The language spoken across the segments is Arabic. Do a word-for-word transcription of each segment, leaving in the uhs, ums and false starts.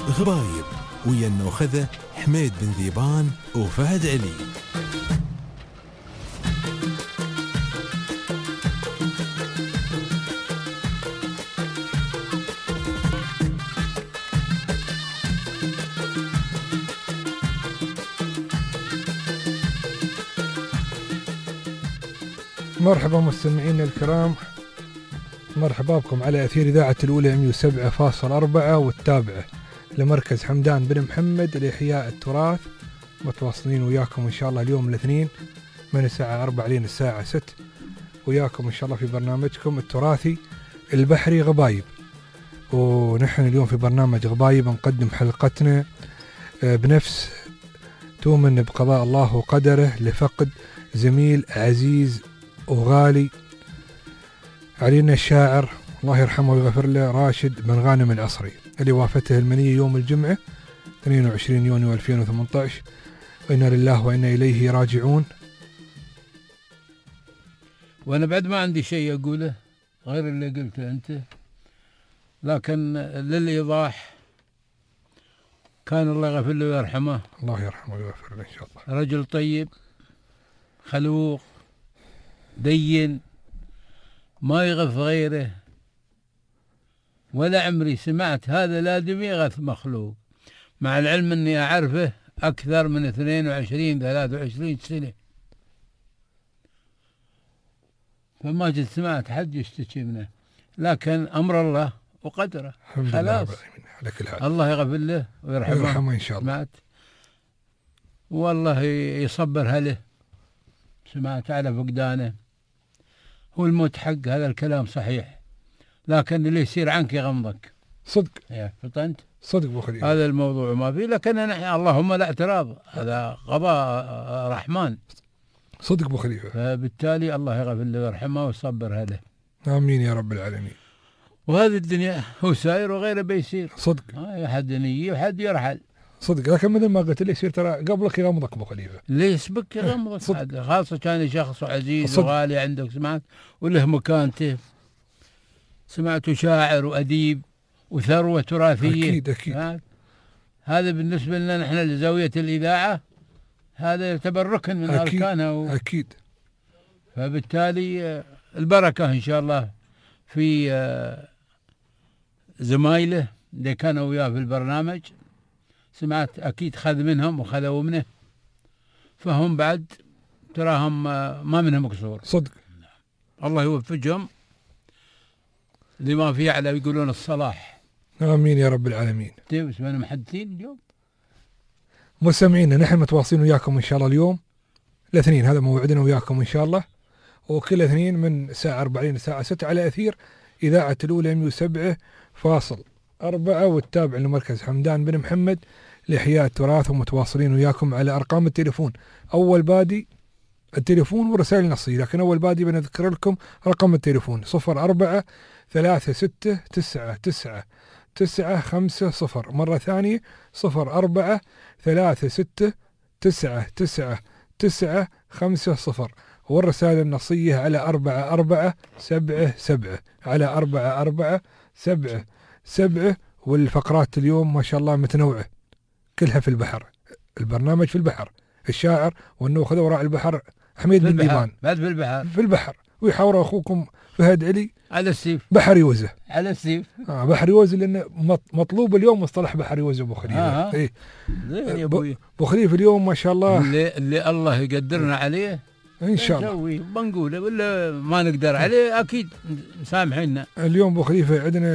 غبايب ويا النوخذة حميد بن ذيبان وفهد علي. مرحبا مستمعينا الكرام، مرحبا بكم على أثير إذاعة الأولى مئة وسبعة فاصلة أربعة والتابعة لمركز حمدان بن محمد لإحياء التراث. متواصلين وياكم إن شاء الله اليوم الاثنين من الساعة أربعة لين الساعة ستة، وياكم إن شاء الله في برنامجكم التراثي البحري غبايب. ونحن اليوم في برنامج غبايب نقدم حلقتنا بنفس تؤمن بقضاء الله وقدره لفقد زميل عزيز وغالي علينا الشاعر الله يرحمه ويغفر له راشد بن غانم العصري، اللي وافته المنية يوم الجمعة اثنين وعشرين يونيو ألفين وثمانية عشر، وإنا لله وإنا إليه راجعون. وأنا بعد ما عندي شيء أقوله غير اللي قلته أنت، لكن للإيضاح، كان الله يغفر له ويرحمه، الله يرحمه ويغفر له إن شاء الله، رجل طيب خلوق دين ما يغث غيره، ولا عمري سمعت هذا لازم يغث مخلوق، مع العلم أني أعرفه أكثر من اثنين وعشرين ثلاثة وعشرين سنة، فما جد سمعت حد يشتكي منه، لكن أمر الله وقدره خلاص. الله يغفر له ويرحمه إن شاء الله، سمعت والله يصبر هله، سمعت على فقدانه. هو الموت حق، هذا الكلام صحيح، لكن اللي يصير عنك يغمضك صدق. يا فطنت صدق بو خليفة، هذا الموضوع ما فيه، لكن نحن اللهم لا اعتراض، هذا قضاء رحمن. صدق بو خليفة، فبالتالي الله يغفر له ويرحمه ويصبر هذا. آمين يا رب العالمين. وهذه الدنيا هو ساير وغيره بيصير، صدق. آه حد نيجي وحد يرحل، صدق. لكن مثل ما قلت لي يصير ترى قبلك يغمضك ابو خليفه، ليه يسبك يغمضك، خاصه كان شخص عزيز صدق. وغالي عندك، سمعت وله مكانته، سمعت شاعر وأديب وثروة تراثية. أكيد أكيد. هذا بالنسبة لنا نحن لزاوية الإذاعة هذا يعتبر ركن من أكيد. أركانها و... أكيد. فبالتالي البركة إن شاء الله في زمايله اللي كانوا وياه في البرنامج، سمعت أكيد خذ منهم وخذوا منه، فهم بعد تراهم ما منهم قصور. صدق. الله يوفقهم لما فيه على يقولون الصلاح. آمين يا رب العالمين. طيب اسمنا محدثين اليوم. مستمعينا نحن متواصلين وياكم إن شاء الله اليوم الاثنين، هذا موعدنا وياكم إن شاء الله، وكل اثنين من الساعة أربعة للساعة ستة على أثير إذاعة الأولى مئة وسبعة فاصلة أربعة والتابع لمركز حمدان بن محمد لإحياء التراث. ومتواصلين وياكم على أرقام التليفون، أول بادي التليفون ورسائل نصية، لكن أول بادي بنذكر لكم رقم التليفون صفر أربعة ثلاثة ستة تسعة تسعة تسعة خمسة صفر، مرة ثانية صفر أربعة ثلاثة ستة تسعة تسعة تسعة خمسة صفر، والرسائل النصية على أربعة أربعة سبعة سبعة على أربعة أربعة سبعة سبعة. والفقرات اليوم ما شاء الله متنوعة كلها في البحر، البرنامج في البحر، الشاعر والنوخذة وراء البحر حميد بن ذيبان بعد في البحر في البحر، ويحاور أخوكم فهد علي على السيف بحر يوزه على السيف آه بحر يوزه، لأن مطلوب اليوم مصطلح بحر يوزه أبو خليفة. آه. إيه يا أبوي أبو خليفة اليوم ما شاء الله اللي, اللي الله يقدرنا عليه إن شاء الله نسوي بنقوله، ولا ما نقدر عليه أكيد سامحينا. اليوم أبو خليفة عندنا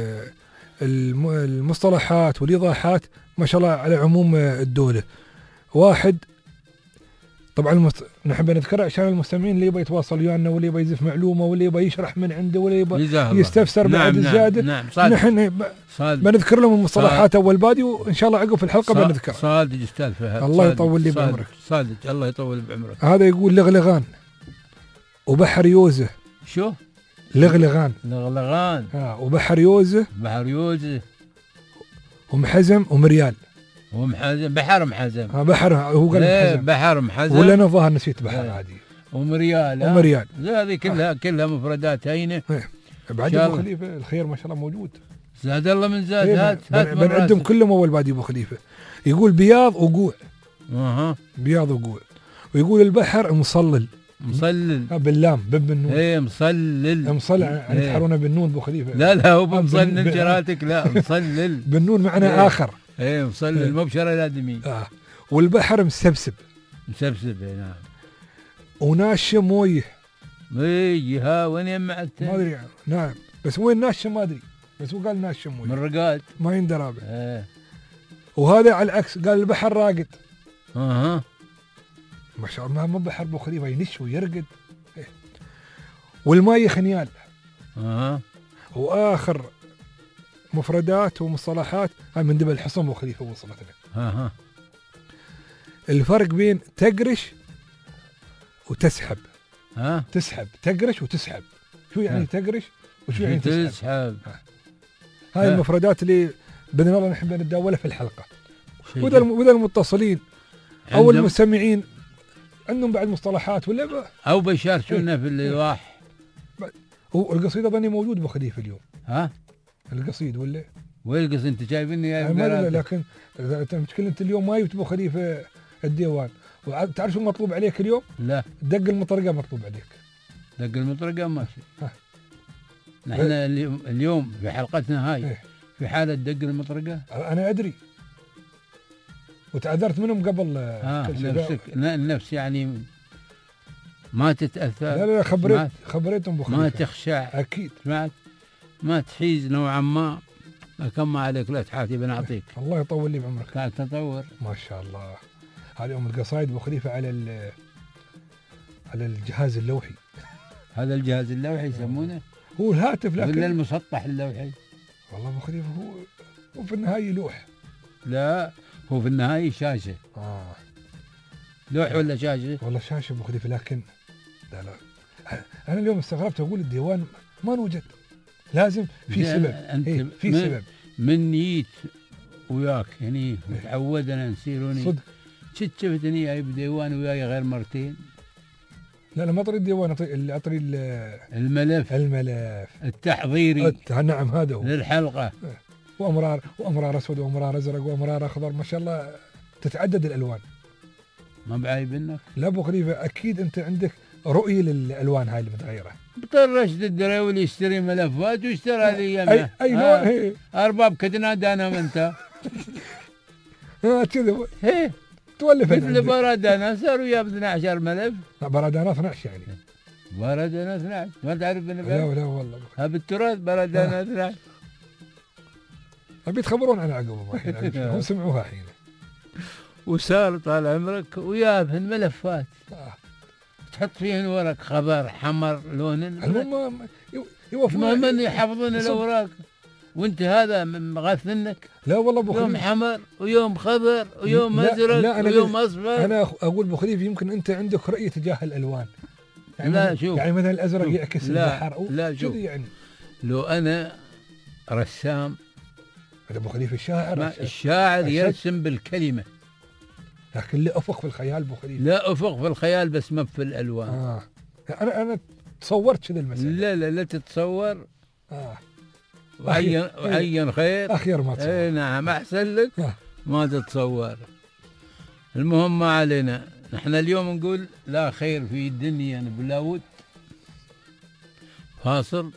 المصطلحات والإيضاحات ما شاء الله على عموم الدولة. واحد طبعا المست... نحب نذكرها عشان المستمعين اللي يبغى يتواصل ويانا، واللي يبغى يزف معلومة، واللي يبغى يشرح من عنده، واللي يبغى يستفسر بعد نعم الزيادة. نعم نعم نحن ب... بنذكر لهم المصطلحات أول بادي، وإن شاء الله عقب في الحلقة بنذكر. صادق أستاذ فهد، الله يطول لي بعمرك. صادق الله يطول بعمرك. هذا يقول لغلغان وبحر يوزه. شو؟ لغلغان لغلغان ها وبحر يوزه بحر يوزه ومحزم ومريال ومحزم بحر محزم ها بحر هو قال محزم بحر محزم ولا أنا ظاهر نسيت بحر عادي ومريال ومريال هذه كلها كلها مفردات هينه. بعد أبو خليفة الخير ما شاء الله موجود. زاد الله من زاد. إيه، هات هات من بنعدهم راسك. كلهم اول بعد ابو خليفه. يقول بياض وقوع. اها بياض وقوع. ويقول البحر مصلل. مصلل. آه، باللام بن بالنون. ايه مصلل. مصلل عن إيه. يتحرون بالنون ابو خليفه. لا لا هو آه، مصلل بن- بن- جراتك. لا مصلل. بالنون معنى إيه. اخر. ايه مصلل مو بشر الادمي. آه. والبحر مسبسب مسبسب. إيه، نعم. وناشة مويه. اي ها وين يمعت؟ ما ادري يعني. نعم بس وين ناشة ما ادري. بس هو قال ناشة مويه. من رقاد. ما يندرى به. ايه. وهذا على العكس قال البحر راقد. اها. ما شاء الله ما بحر ابو خليفه ينش ويرقد. إيه. والماي خنيال. اها. واخر مفردات ومصطلحات هاي من دبل الحصن ابو خليفه وصلتنا. اها. الفرق بين تقرش وتسحب. ها. تسحب تقرش وتسحب. شو يعني ها. تقرش وشو يعني تسحب؟ تسحب. هاي ها. المفردات اللي باذن الله نحب نتداولها في الحلقه. شيء واذا الم- واذا المتصلين او عندهم- المستمعين عندهم بعد مصطلحات ولا ب... او بيشاركونا في الايضاح. هو القصيده ظني موجود ابو خليفه اليوم. ها. القصيد ولا؟ ويلقص انت جايبني يا أنا ما أدري، بقراتك. لكن إذا انت مشكلة انت اليوم ما جبت ابو خليفه الديوان. وتعرف شو مطلوب عليك اليوم؟ لا دق المطرقه مطلوب عليك. دق المطرقه ماشي. ها. نحن اليوم- اليوم في حلقتنا هاي إيه. في حاله دق المطرقه. انا ادري. وتعذرت منهم قبل ها كل شيء. نفسك ن- النفس يعني ما تتاثر. لا لا لا خبريت ما- خبريتهم ابو خليفه. ما تخشع. اكيد. سمعت؟ ما تحيز نوعا ما. كم ما عليك لا تحاتي بنعطيك. الله يطول لي بعمرك. كان تطور. ما شاء الله. هذه ام القصايد ابو خليفه على ال- على الجهاز اللوحي. هذا الجهاز اللوحي يسمونه هو الهاتف ولا لكن المسطح اللوحي؟ والله ابو خليفه هو هو في النهايه لوح. لا هو في النهايه شاشه. اه لوح ولا شاشه؟ والله شاشه ابو خليفه لكن لا لا انا اليوم استغربت اقول الديوان ما نوجد. لازم في لا، سبب. أنت إيه في من- سبب. من جيت وياك هني وتعودنا نسيروني. صدق. شفت شفتني جايب ديوان وياي غير مرتين. لا لا ما اطري الديوان اطري اللي اطري ال- الملف الملف. التحضيري أت- نعم هذا هو. للحلقه. وامرار وامرار اسود وامرار ازرق وامرار اخضر ما شاء الله تتعدد الالوان. ما بعايب منك. لا ابو خليفه اكيد انت عندك رؤيه للالوان هاي المتغيره. بطل رشد الدراوي يشتري ملفات واشترى لي اي اي لون هي ارباب كدنا دانا انت. ها كذا هي تولف مثل برادانا صاروا يا اثني عشر ملف. برادانا اثنا عشر يعني. برادانا اثني عشر ما تعرف لا انا لا والله ها بالتراث برادانا اثني عشر. ابي تخبرون عن عقب الحين هم سمعوها الحين. وصار طال عمرك ويابهن ملفات آه. تحط فيهن ورق خضر حمر لون. المهم ما- يو- ما يوفقون. من يحفظون الاوراق وانت هذا مغثنك. لا والله ابو يوم خليفه حمر ويوم خضر ويوم لا- ازرق لا، أنا ويوم قلت- اصفر. انا أخ- اقول ابو خليفه يمكن انت عندك رؤيه تجاه الالوان. يعني لا، مثلا- شوف. يعني مثلا الازرق شوف. يعكس لا، البحر أو لا، كذا شوف. يعني. لو انا رسام هذا ابو خليفه الشاعر ما الشاعر. الشاعر الشعر. يرسم بالكلمه. لكن له افق في الخيال ابو خليفه. لا افق في الخيال بس ما في الالوان. اه انا انا تصورت كذا المساله. لا لا لا تتصور. اه وعين أخير. وعين خير. اخير ما اي تصور. نعم احسن لك. آه. ما تتصور. المهم ما علينا. نحن اليوم نقول لا خير في دنيا بلا ود. فاصل.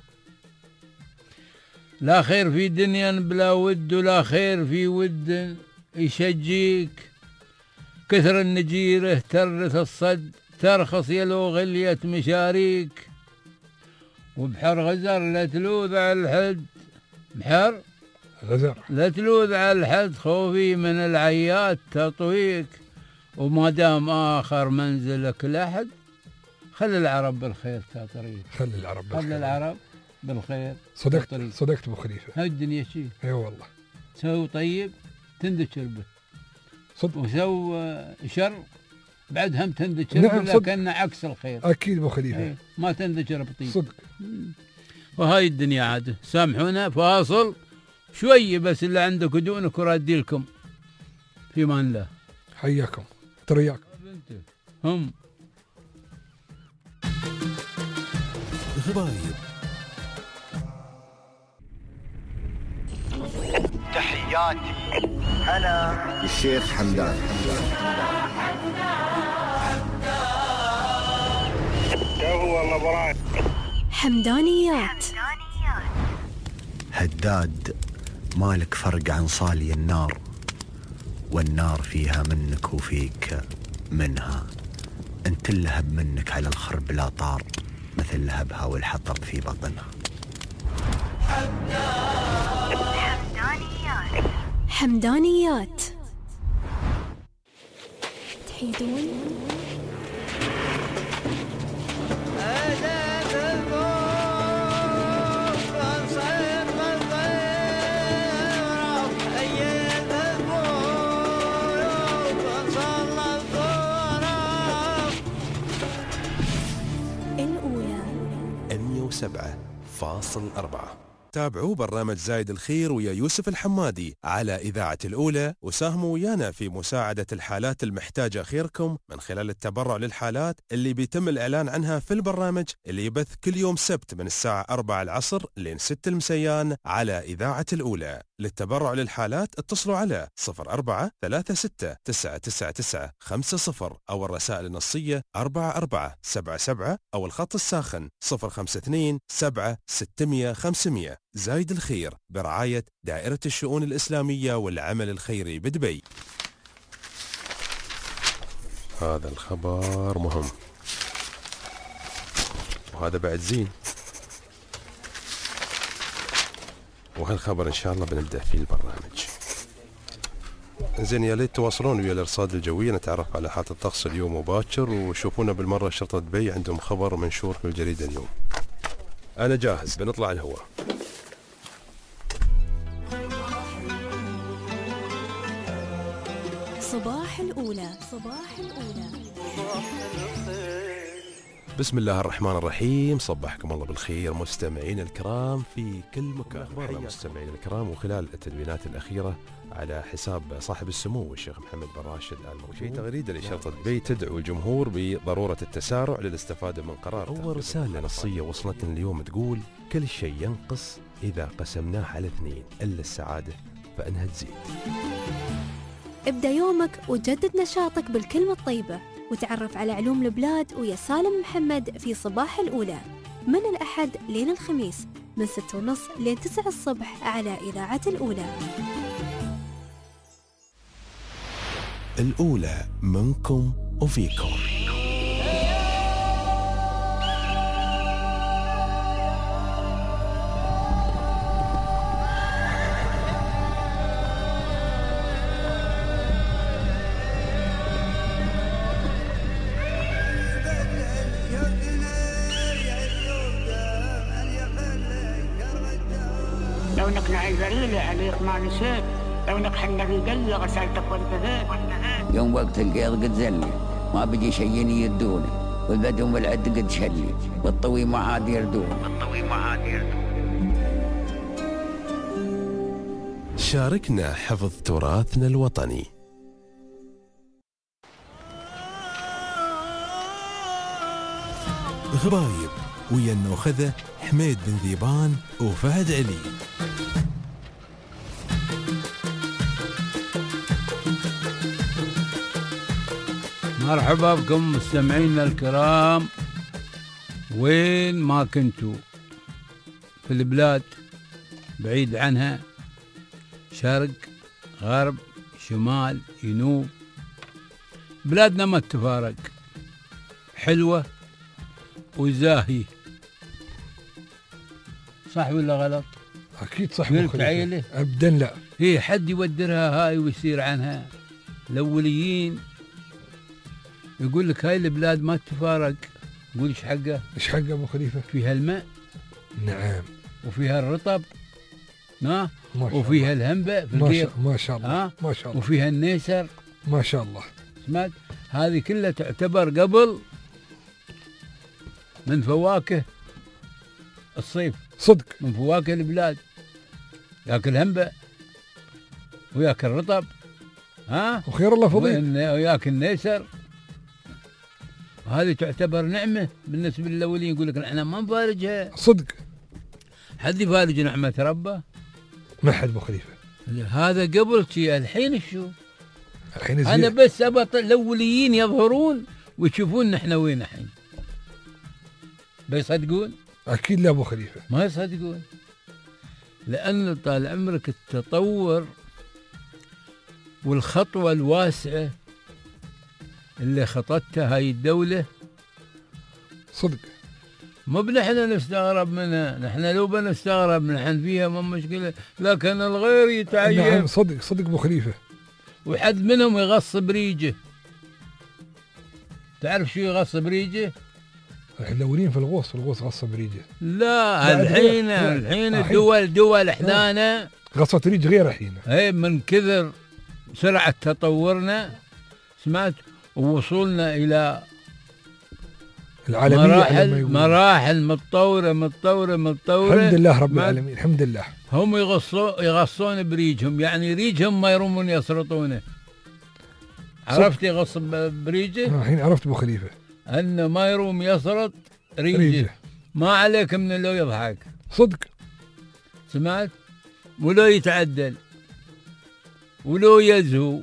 لا خير في دنيا بلا ود ولا خير في ود يشجيك. كثر النجيره ترث الصد ترخص يلو غلية مشاريك. وبحر غزر لا تلوذ على الحد. بحر غزر. لا تلوذ على الحد خوفي من العيات تطويك. وما دام آخر منزلك لحد خلي العرب بالخير تطريك. خلي العرب خلي بالخير. العرب بالخير صدقت تطريك. صدقت ابو خليفه. هاي الدنيا شيء اي والله سوي طيب تندشر به صدق. وسوي آه، شر بعد هم تندشر نعم، به صدق. لكنه عكس الخير. اكيد ابو خليفه. إيه، ما تندشر بطيب. صدق. وهاي الدنيا عاد سامحونا فاصل شوي بس اللي عندك ودونك ورادي لكم في مان الله. حياكم ترياك. هم غرايب حياتي أنا الشيخ حمدان. حمدانيات. هداد مالك فرق عن صالي النار، والنار فيها منك وفيك منها. انت اللهب منك على الخرب لا طار، مثل لهبها والحطب في بطنها. حمدانيات. حمدانيات. تحيدون مئة وسبعة فاصل أربعة. تابعوا برنامج زايد الخير ويا يوسف الحمادي على إذاعة الأولى، وساهموا ويانا في مساعدة الحالات المحتاجة خيركم من خلال التبرع للحالات اللي بيتم الإعلان عنها في البرنامج اللي يبث كل يوم سبت من الساعة أربعة العصر لين ستة المسيان على إذاعة الأولى. للتبرع للحالات اتصلوا على صفر أربعة ثلاثة ستة تسعة تسعة تسعة خمسة صفر أو الرسائل النصية أربعة أربعة سبعة سبعة أو الخط الساخن صفر خمسة اثنين سبعة ستمية خمسمية. زايد الخير برعاية دائرة الشؤون الإسلامية والعمل الخيري بدبي. هذا الخبر مهم، وهذا بعد زين، وهالخبر إن شاء الله بنبدأ فيه البرنامج. زين، يا ليت تواصلون ويا الأرصاد الجوية نتعرف على حالة الطقس اليوم وباكر، وشوفونا بالمرة شرطة دبي عندهم خبر منشور في الجريدة اليوم. أنا جاهز، بنطلع الهواء. صباح الأولى. صباح الأولى. بسم الله الرحمن الرحيم. صبحكم الله بالخير مستمعين الكرام في كل مكان. أخبارنا مستمعين الكرام، وخلال التدوينات الأخيرة على حساب صاحب السمو الشيخ محمد بن راشد آل مكتوم في تغريدة لشرطة دبي تدعو الجمهور بضرورة التسارع للاستفادة من قرار. أول رسالة نصية وصلتنا اليوم تقول: كل شيء ينقص إذا قسمناه على اثنين، إلا السعادة فإنها تزيد. ابدأ يومك وجدد نشاطك بالكلمة الطيبة، وتعرف على علوم البلاد ويا سالم محمد في صباح الأولى من الأحد لين الخميس من ستة ونص لين تسعة الصبح على إذاعة الأولى. الأولى منكم وفيكم. لو انك نعي ذليلة عليك ما نسيت، لو انك حنا في قلة غسلتك وانتهيت. يوم وقت القيض قد زلي، ما بدي شيء يدوني، والبدو والعد قد شلي، والطوي ما عاد يردون والطوي ما عاد يردون. شاركنا حفظ تراثنا الوطني. غرايب ويا النوخذة حميد بن ذيبان وفهد علي. مرحبا بكم مستمعينا الكرام وين ما كنتوا في البلاد، بعيد عنها، شرق غرب شمال جنوب، بلادنا ما تفارق، حلوة وزاهية. صح ولا غلط؟ أكيد صح. قلت عيلة أبدا لا. هي حد يودرها هاي ويصير عنها. الأوليين يقول لك هاي البلاد ما تفارق، يقول إيش حقه؟ إيش حقه أبو خليفة؟ فيها الماء، نعم، وفيها الرطب، ها، الله. وفيها الهنبة في ما شاء, ما شاء الله، ها؟ ما شاء الله، وفيها النيسر، ما شاء الله. سمعت؟ هذه كلها تعتبر قبل من فواكه الصيف، صدق، من فواكه البلاد. ياكل هنبة وياكل رطب، ها، وخير الله فضيل، وياكل نيسر. هذه تعتبر نعمة بالنسبة للأولين. يقول لك احنا ما نفارجها. صدق. حد يفارج نعمة ربه؟ ما حد أبو خليفة. هذا قبل شيء، الحين شو؟ الحين انا زين. بس ابى الاوليين يظهرون ويشوفون نحن وين الحين. بيصدقون؟ اكيد لا ابو خليفه. ما يصدقون، لان طال عمرك التطور والخطوه الواسعه اللي خطتها هاي الدوله صدق. مو بنحن نستغرب منها، نحن لو بنستغرب نحن فيها ما مشكله، لكن الغير يتعين. نعم صدق صدق ابو خليفه. وحد منهم يغصب ريجه. تعرف شو يغصب ريجه؟ الحين الاولين في الغوص، الغوص غصب ريجه. لا الحين الحين الدول دول احدانا غصت ريج غير الحين. اي من كثر سرعه تطورنا سمعت ووصولنا الى العالميه مراحل مراحل متطوره متطوره متطوره. الحمد لله رب العالمين، الحمد لله. هم يغصون يغصون بريجهم، يعني ريجهم ما يرمون يسرطونه. عرفت يغص بريجه؟ الحين عرفت ابو خليفه. انه ما يروم يسرط ريجه, ريجه. ما عليك من لو يضحك. صدق. سمعت؟ ولو يتعدل ولو يزهو،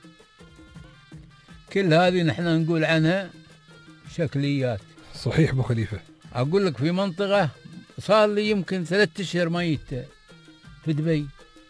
كل هذه نحن نقول عنها شكليات. صحيح ابو خليفه. اقول لك في منطقه صار لي يمكن ثلاثة اشهر ميت في دبي،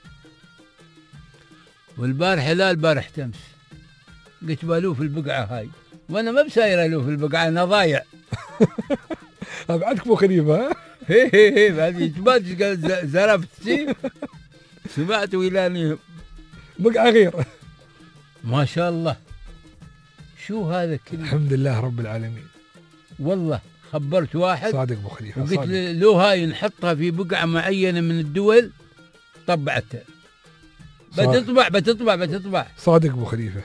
والبارحه لا البارح تمس قلت بالوف البقعه هاي، وانا ما بساير الوف البقعه، انا ضايع. ابعدك ابو خليفه. هي هي هي بعد ما قال زرفت شيء سمعت ويلاني بقعه غير. ما شاء الله. شو هذا كله؟ الحمد لله رب العالمين. والله خبرت واحد صادق ابو خليفه، وقلت له لو هاي نحطها في بقعه معينه من الدول طبعتها. بتطبع بتطبع بتطبع. صادق ابو خليفه.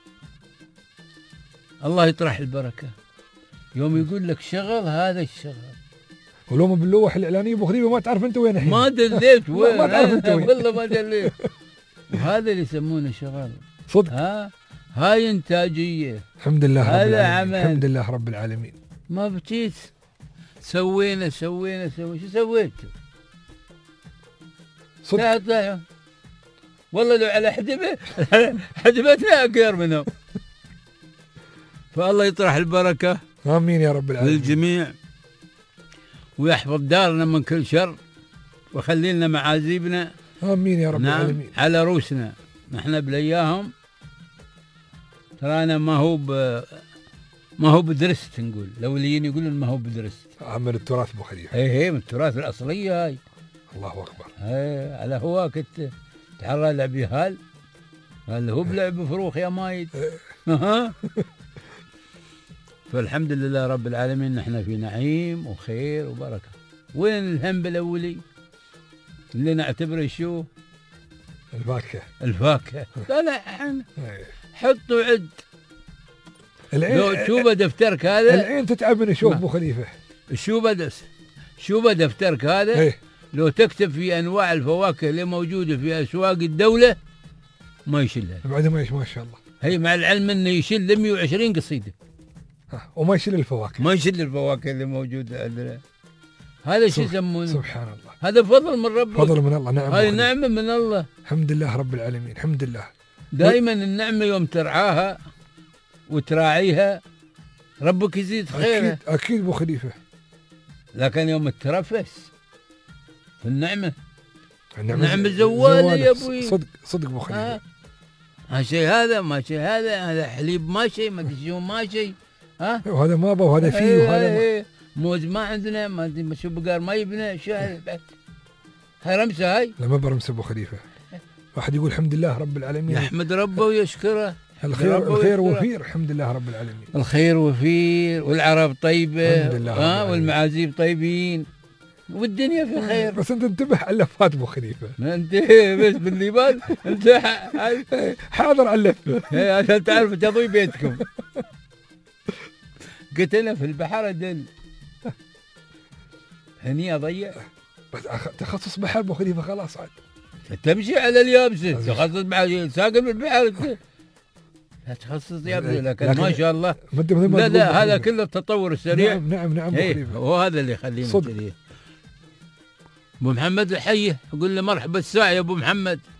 الله يطرح البركه. يوم يقول لك شغل هذا الشغل، ولو ما باللوح الاعلانيه ابو خليفه ما تعرف انت وين الحين. ما دليت وين، ما تعرف انت وين والله ما دليت. وهذا اللي يسمونه شغل. صدق. ها هاي انتاجيه. الحمد لله رب هذا العالمين. عمل. الحمد لله رب العالمين. ما بجيت سوينا سوينا سوينا شو سويتوا؟ صدق. طلع والله لو على حدبه حدبتنا اكثر منهم. فالله يطرح البركه امين يا رب العالمين للجميع، ويحفظ دارنا من كل شر، ويخلي لنا معازيبنا. امين يا رب نعم العالمين. على روسنا نحن بلياهم. ترانا ما هو ب... ما هو بدرست، نقول الاوليين يقولون ما هو بدرست. عمل التراث ابو خليفه. اي هي من التراث الاصليه هاي. الله اكبر. اي على هواك انت تحرى لعب هال قال هو بلعب فروخ يا مايد. ها فالحمد لله رب العالمين نحن في نعيم وخير وبركه. وين الهم بالاولي اللي نعتبره شو؟ الفاكهه. الفاكهه. لا لا حط وعد. العين لو تشوفه دفترك هذا العين تتعب من يشوف ابو خليفه. شوفه دس شوفه دفترك هذا ايه؟ لو تكتب في انواع الفواكه اللي موجوده في اسواق الدوله ما يشيلها. بعد ما يش ما شاء الله. هي مع العلم انه يشيل مئة وعشرين قصيده. وما يشيل الفواكه. ما يشيل الفواكه اللي موجوده عندنا. هذا شو يسمونه؟ سبحان الله. هذا فضل من ربك. فضل من الله. نعم. هاي نعمه من الله. الحمد لله رب العالمين. الحمد لله. دائما النعمه يوم ترعاها وتراعيها ربك يزيد خيرها. اكيد اكيد ابو خليفه. لكن يوم ترفس في النعمه النعمه نعمه زواله يا ابوي. صدق صدق ابو خليفه. ما شيء هذا ما شيء هذا هذا حليب ما شيء ما ادري شو ما شيء. ها وهذا ما ابى وهذا فيه وهذا ما. موز ما عندنا ما ادري شو بقار ما يبنى شو هاي هاي رمسه هاي. لا ما برمس ابو خليفه. واحد يقول الحمد لله رب العالمين. يحمد ربه ويشكره. الخير الخير وفير. الحمد لله رب العالمين. الخير وفير والعرب طيبه. الحمد لله. ها والمعازيب طيبين والدنيا في خير. بس انت انتبه على اللفات ابو خليفه. ما انت بس باللباس انت حاضر على اللفه عشان تعرف تضوي بيتكم. قلت انا في البحر ادل هني اضيع. بس تخصص بحر ابو خليفه خلاص عاد تمشي على اليابسه. تخصص بحر ساقط بالبحر. لا تخصص يابسه. لكن, لكن ما شاء الله. لا لا هذا كله التطور السريع. نعم نعم نعم ابو خليفه. هو هذا اللي يخلينا كذي. ابو محمد الحيه اقول له مرحبا الساعه يا ابو محمد.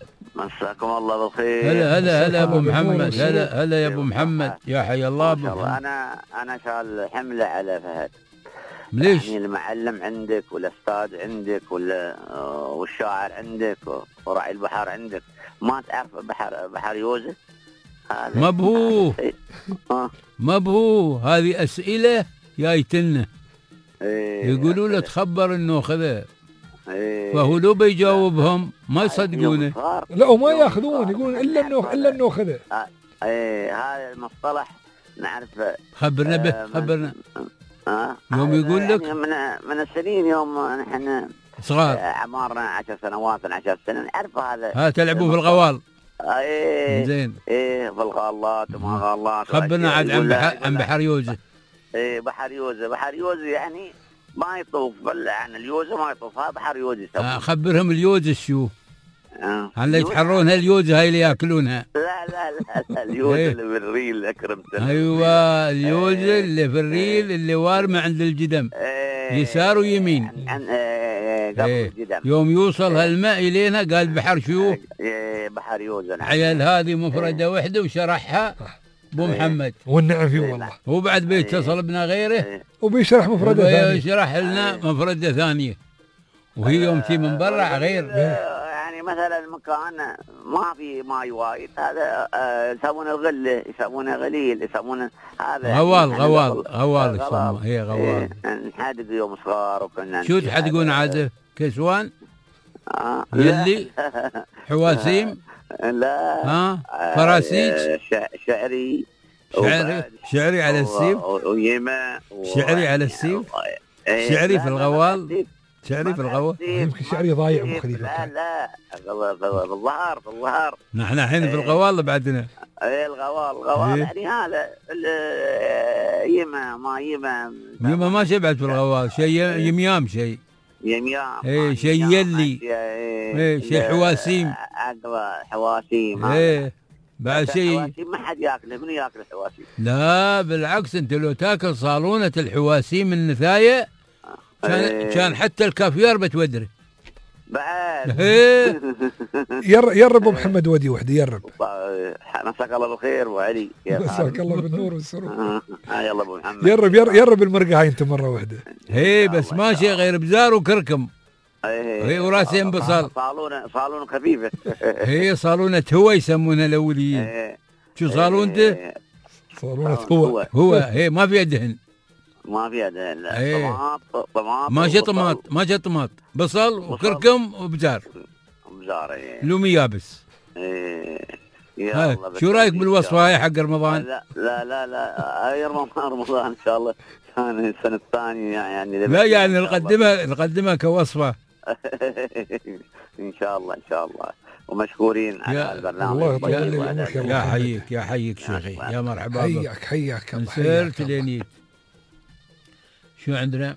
مساكم الله بالخير. هلا هلا هلا ابو مساكم محمد. بالنور. هلا هلا يا ابو محمد. يا حي الله ابو ما شاء الله. محمد. انا انا شال حمله على فهد. ليش؟ يعني المعلم عندك والاستاذ عندك ولا آه، والشاعر عندك وراعي البحر عندك، ما تعرف بحر بحر يوسف؟ هذا ما بهو آه. ما بهو هذه اسئله جايتنا إيه، يقولوا له أسئلة. تخبر انه خذا، إيه. فهو لو بيجاوبهم ما يصدقونه. يوم صار- لا وما يوم ياخذون، صار. يقولون الا انه الا انه خذه. آه، ايه هذا المصطلح نعرفه. خبرنا به آه، من- خبرنا. آه يوم هذا يقول لك- يعني من من السنين يوم نحن صغار آه، عمرنا عشر سنوات عشر سنين نعرف هذا. ها تلعبوا في الغوال. آه، ايه زين ايه في الغالات وما غالات. خبرنا عاد عن يقول له- بحر يقول عن له- بحر يوسف. ايه بحر يوزة. بحر يوزة يعني ما يطوف، بل عن اليوزة ما يطوف، هذا بحر يوزة آه، يسمونه. خبرهم اليوز شو آه. عن اللي يتحرونها اليوزة هاي اللي ياكلونها. لا لا لا, لا. اليوزة إيه. اللي بالريل اكرمتنا. ايوه اليوزة اللي في الريل اللي وارمة عند الجدم إيه. يسار ويمين. عن, عن إيه قبل إيه. الجدم. يوم يوصل هالماء الينا قال بحر شو إيه بحر يوزة. نعم. عيال هذه مفردة وحدة وشرحها ابو إيه. محمد. والنعم فيه إيه، والله. هو بعد بيتصل بنا غيره إيه. وبيشرح مفردة ثانية. يشرح لنا مفردة ثانية، وهي يوم تي من برا غير. آه، يعني مثلا مكان ما في ماي وايد، هذا آه، يسمونه الغله، يسمونه غليل، يسمونه هذا غوال يعني غوال غل- غوال غلال. يسموه. هي غوال. إيه، نحدق يوم صغار وكنا شو نمشي تحدقون هذا. عاد كسوان آه، يلي حواسيم لا ها آه، فراسيج شع- شعري شعري وبعد- شعري على السيف و- ويما و- شعري على السيف؟ إيه، شعري لا، في لا، الغوال؟ ما السيف. شعري في الغوال. يمكن شعري ضايع لا أبو خليفة. لا بال- بال- بالظهر بالظهر. نحن الحين في الغوال بعدنا. ايه الغوال الغوال إيه. يعني هذا ال- يما ما يما يما ما شبعت في الغوال شيء يميام شيء. يميام. إيه، ما شي يميام، يلي. ايه إيه، شي حواسيم. عقبه حواسيم. هذا. ايه بعد بس شيء. الحواسيم ما حد ياكله، منو ياكل الحواسيم؟ لا بالعكس انت لو تاكل صالونة الحواسيم النثاية كان إيه. كان حتى الكافيار بتودري. بعد إيه. ير يرب ابو محمد ودي وحده يرب. مساك الله بالخير وعلي. مساك الله بالنور والسرور. آه يلا ابو محمد. يرب ير- يرب المرقه هاي انت مره واحده. هي بس ماشي غير بزار وكركم. ايه هي وراسين بصل. صالونه صالونه خفيفه. هي صالونة هو يسمونها الاوليين. إيه. شو صالونته؟ إيه. صالونة هو. هو هي ما فيها دهن. ما فيها دهن. لا إيه. طماط طماط ماشي وبصل طماط ماشي طماط بصل وكركم وبزار وبزار. إيه. لومي يابس. إيه. يا هاي الله شو رايك بالتوفيق بالوصفة إن هاي حق شاء الله. رمضان؟ لا لا لا لا هاي رمضان رمضان ان شاء الله كان السنه الثانيه يعني. لا يعني نقدمها نقدمها كوصفة. ان شاء الله ان شاء الله ومشكورين على يا- البرنامج. الله الطيب يطول لي وعلى- عمرك يا يا محمد. حيك يا حيك شيخي يا مرحبا بك. حياك حياك من الله، سرت حياك الله. لين شو عندنا؟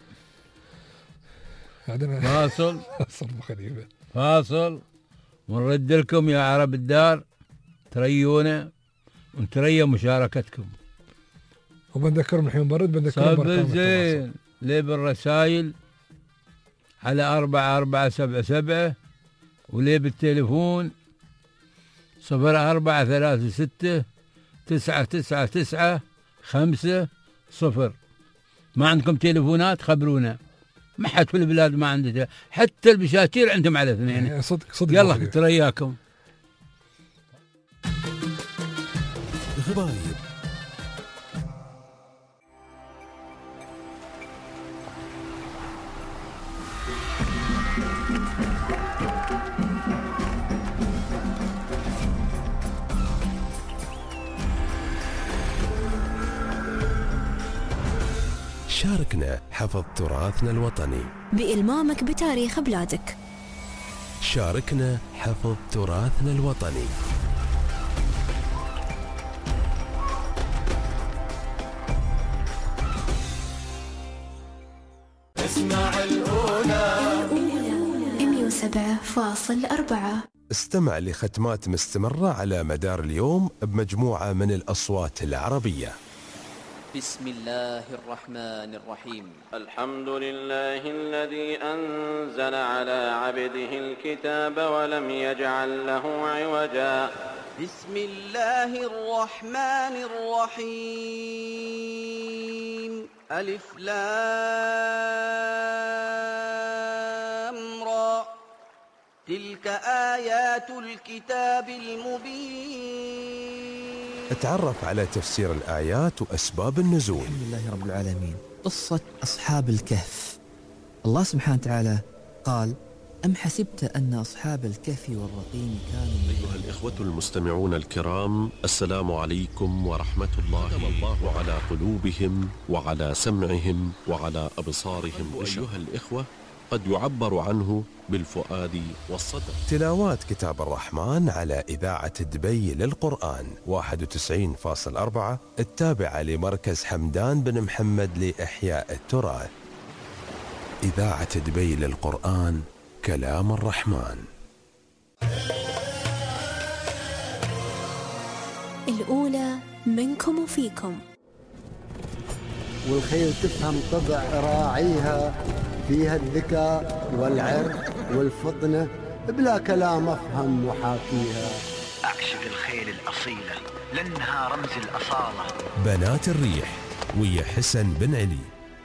عندنا فاصل صب خليفه. فاصل ونرد لكم يا عرب الدار تريونا ونتريا مشاركتكم. وبنذكرهم الحين برد بنذكرهم صب بأرقام التواصل. زين ليه بالرسائل على أربعة أربعة سبعة سبعة وليه بالتليفون صفر أربعة ثلاثة ستة تسعة تسعة تسعة خمسة صفر. ما عندكم تليفونات خبرونا. ما حد في البلاد ما عنده، حتى البشاتير عندهم على اثنين. يعني صدق صدق يلا خليفة. ترياكم. غبايب. شاركنا حفظ تراثنا الوطني. بإلمامك بتاريخ بلادك. شاركنا حفظ تراثنا الوطني. اسمع الأولى مية وسبعة فاصل أربعة. استمع لختمات مستمرة على مدار اليوم بمجموعة من الأصوات العربية. بسم الله الرحمن الرحيم. الحمد لله الذي أنزل على عبده الكتاب ولم يجعل له عوجا. بسم الله الرحمن الرحيم. ألف لام را. تلك آيات الكتاب المبين. اتعرف على تفسير الآيات وأسباب النزول. الحمد لله رب العالمين. قصة أصحاب الكهف. الله سبحانه وتعالى قال: أم حسبت أن أصحاب الكهف والرقيم كانوا. أيها الإخوة المستمعون الكرام، السلام عليكم ورحمة الله. ختم الله على قلوبهم وعلى سمعهم وعلى أبصارهم. أيها الإخوة، قد يعبر عنه بالفؤاد والصدر. تلاوات كتاب الرحمن على إذاعة دبي للقرآن واحد وتسعين فاصلة أربعة التابعة لمركز حمدان بن محمد لإحياء التراث. إذاعة دبي للقرآن، كلام الرحمن. الأولى منكم وفيكم. والخيل تفهم طبع راعيها، فيها الذكاء والعرق والفطنة، بلا كلام أفهم وحاكيها. أعشق الخيل الأصيلة لأنها رمز الأصالة. بنات الريح ويا حسن بن علي.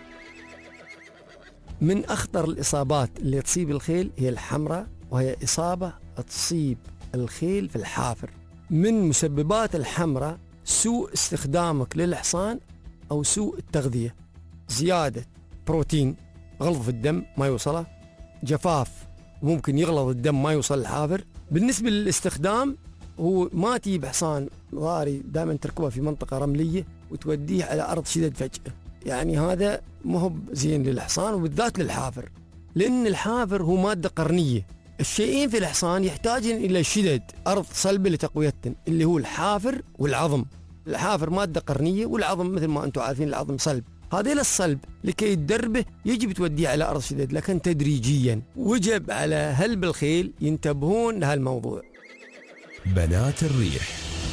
من أخطر الإصابات اللي تصيب الخيل هي الحمراء، وهي إصابة تصيب الخيل في الحافر. من مسببات الحمراء سوء استخدامك للحصان أو سوء التغذية، زيادة بروتين، غلظ في الدم ما يوصله، جفاف ممكن يغلظ الدم ما يوصل الحافر. بالنسبة للاستخدام، هو ما تجيب حصان ضاري دائما تركبه في منطقة رملية وتوديه على أرض شدد فجأة، يعني هذا ما هو زين للحصان وبالذات للحافر، لأن الحافر هو مادة قرنية. الشيئين في الحصان يحتاجون إلى شدد أرض صلبة لتقويتهم، اللي هو الحافر والعظم. الحافر مادة قرنية والعظم مثل ما أنتم عارفين العظم صلب. هذا الصلب لكي يدربه يجب توديه على أرض شدد، لكن تدريجيا. وجب على هلب الخيل ينتبهون لهالموضوع. بنات الريح.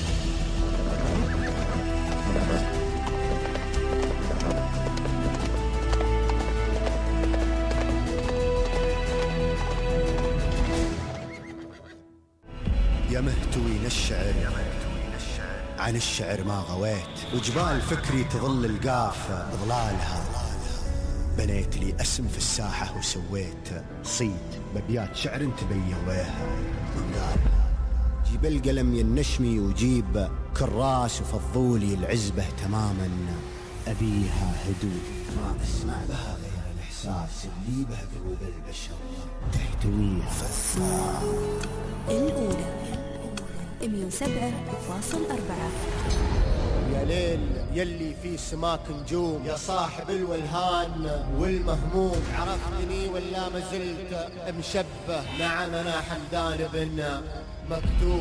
يا مهتوين الشعر عن الشعر ما غويت، وجبال فكري تظل القاف ظلالها. بنيت لي اسم في الساحة وسويت صيد ببيات شعر تبيويها من قالها. جيب القلم ينشمي وجيب كراس وفضولي العزبة تماما، أبيها هدوء ما أسمع بها غير الإحساس اللي به قلوب البشر تحتويها. الأولى مية وسبعة فاصلة أربعة. يا ليل يلي في سماك نجوم، يا صاحب الولهان والمهموم، عرفتني ولا ما زلت مشبه؟ نعم أنا حمدان بن مكتوم.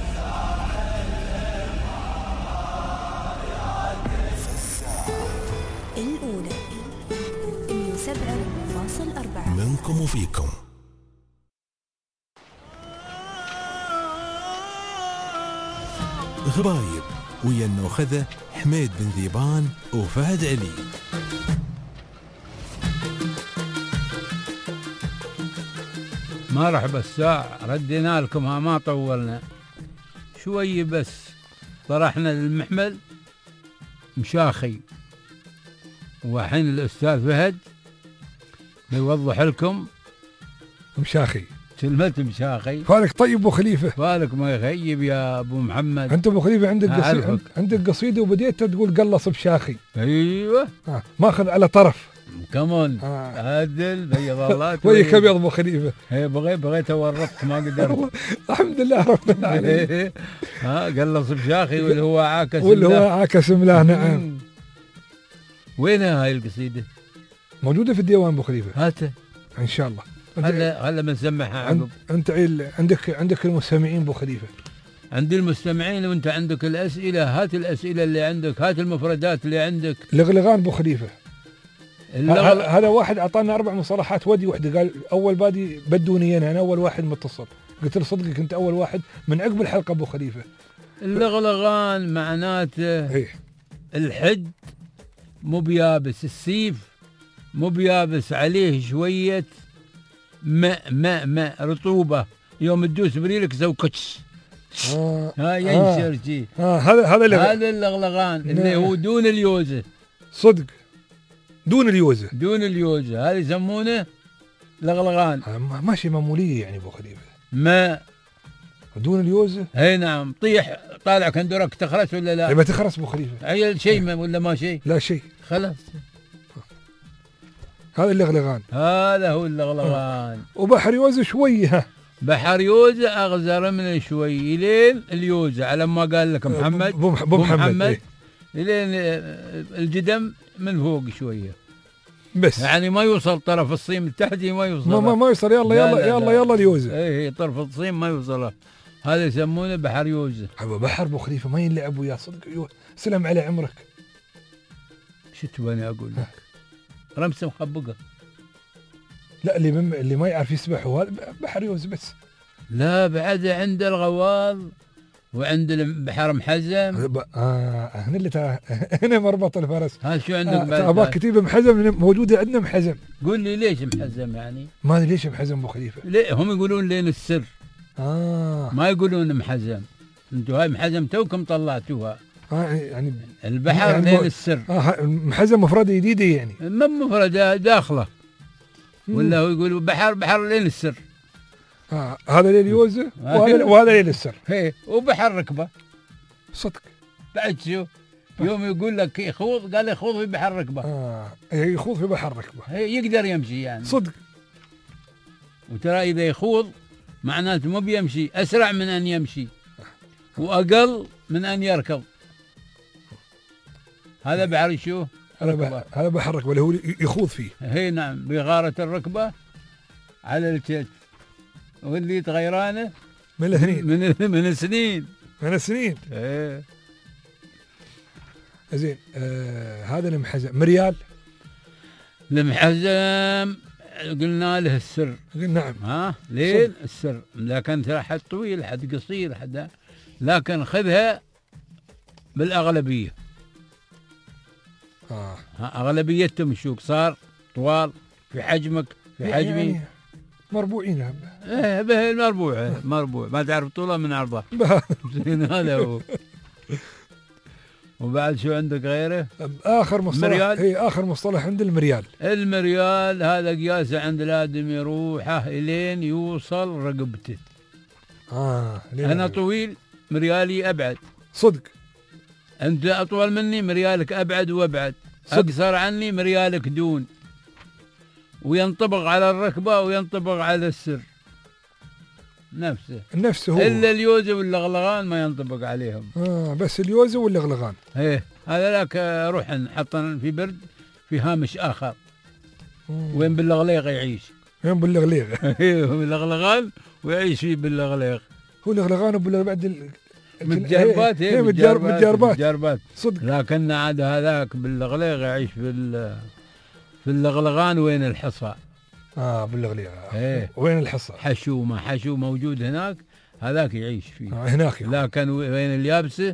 الأولى مية وسبعة فاصلة أربعة منكم وفيكم. غبايب ويا النوخذة حميد بن ذيبان وفهد علي. مرحبا الساعة، ردينا لكم ها ما طولنا شوي بس. طرحنا للمحمل مشاخي، وحين الأستاذ فهد بيوضح لكم مشاخي. كلمة مشاخي. فالك طيب أبو خليفة، فالك ما يخيب يا أبو محمد. أنت أبو خليفة عندك قصيدة، عندك قصيدة وبديت تقول قلص بشاخي. أيوة آه. ماخذ على طرف كمان. آه. عدل بيض الله ويك أبيض أبو خليفة. هي بغيت بغيت ورطت ما قدرت. الحمد لله رب العالمين. ها قلص بشاخي واللي هو عاكس واللي هو عاكس ملاه. نعم. وينها هاي القصيدة؟ موجودة في الديوان أبو خليفة. هاته إن شاء الله. هلا هلا بنسمعها عقب. أنت عندك عندك المستمعين أبو خليفة. عندي المستمعين وأنت عندك الأسئلة. هات الأسئلة اللي عندك، هات المفردات اللي عندك. لغلغان أبو خليفة. هذا واحد أعطانا أربع مصطلحات ودي وحدة، قال أول بادي بدوني أنا, أنا أول واحد متصل. قلت له صدقك أنت أول واحد من عقب الحلقة أبو خليفة. اللغلغان معناته إيه؟ الحد مو بيابس، السيف مو بيابس، عليه شوية ماء ماء ماء رطوبة، يوم تدوس بريلك سو كتش آه ها ينشر شي. آه هذا هذا اللي هذا اللغلغان اللي هو دون اليوزة. صدق دون اليوزة. دون اليوزة هذا يسمونه لغلغان. آه ماشي معمولية يعني ابو خليفة. ماء دون اليوزة. اي نعم. طيح طالع كندرك تخرس ولا لا؟ يبقى تخرس ابو خليفة. اي شيء ما ولا ما شيء؟ لا شيء. خلاص هذا اللغلغان. هذا هو اللغلغان. آه. وبحر يوزة شوية. بحر يوزة أغزر من شوي لين اليوزة على ما قال لك محمد. بو محمد, بو محمد. محمد. ايه. لين الجدم من فوق شوية بس يعني ما يوصل طرف الصيم التحتي، ما يوصل ما, ما, ما يوصل. يلا يلا لا يلا لا. يلا اليوزة. اي طرف الصيم ما يوصله، هذا يسمونه بحر يوزة. بحر ابو خليفة ما ينلعب وياه صدق. سلام على عمرك. شو تبغاني اقول لك؟ رمسة مخبقة. لا اللي مم... اللي ما يعرف يسبح هو بحر يوزة بس. لا بعد عند الغوال وعند البحر محزم. اه هنا اللي تا... هنا مربط الفرس. ها شو عندك آه بعد؟ اباك كتيبه محزم موجوده عندنا محزم. قول لي ليش محزم يعني؟ ما ادري ليش محزم ابو خليفه. ليه هم يقولون لين السر. اه ما يقولون محزم. انتوا هاي محزم توكم طلعتوها. اه يعني البحر يعني لين السر. اه محزم مفردة جديدة يعني. ما مفردة داخله. ولا هو يقول بحر بحر لين السر. آه هذا ليل يوزة وهذا وهذا ليل السر. هي وبحر ركبة. صدق. بعد شو يوم يقول لك يخوض قال يخوض في بحر ركبة. اه يخوض في بحر ركبة. هي يقدر يمشي يعني. صدق. وترى إذا يخوض معناته مو بيمشي، أسرع من أن يمشي وأقل من أن يركض. هذا بحر شو؟ هذا هذا بحر ركبة اللي هو يخوض فيه. هي نعم بغارة الركبة على الكتف، واللي تغيرانه من الاثنين من من السنين من السنين. ايه زين. آه هذا المحزم مريال. المحزم قلنا له السر. نعم. ها لين السر، لكن ترى حد طويل حد قصير حد، لكن خذها بالاغلبيه. اه اغلبيتهم شو صار طوال في حجمك في حجمي يعني مربوعين. ايه به المربوع مربوع ما تعرف طوله من عرضه. هذا هو. وبعد شو عندك غيره؟ اخر مصطلح. مريال. هي اخر مصطلح عند المريال. المريال هذا قياسه عند الادمي يروحه الين يوصل رقبته. اه انا طويل مريالي ابعد. صدق. انت اطول مني مريالك ابعد وابعد. صدق. اقصر عني مريالك دون، وينطبق على الركبه وينطبق على السر نفسه نفسه هو. الا اليوزه واللغلغان ما ينطبق عليهم. اه بس اليوزه واللغلغان. ايه هذا لك روح نحطن في برد في هامش اخر. مم. وين باللغليغ يعيش. وين باللغليغ. ايه باللغلغان ويعيش فيه باللغليغ. هو اللغلغان وبال بعد ال... متجربات. هي متجربات متجربات صدق. لكن عاد هذاك باللغليغ يعيش في في اللغلغان وين الحصى. اه باللغليغ. ايه وين الحصى؟ حشو ما حشو موجود هناك هذاك يعيش فيه. آه هناك. لكن وين اليابسه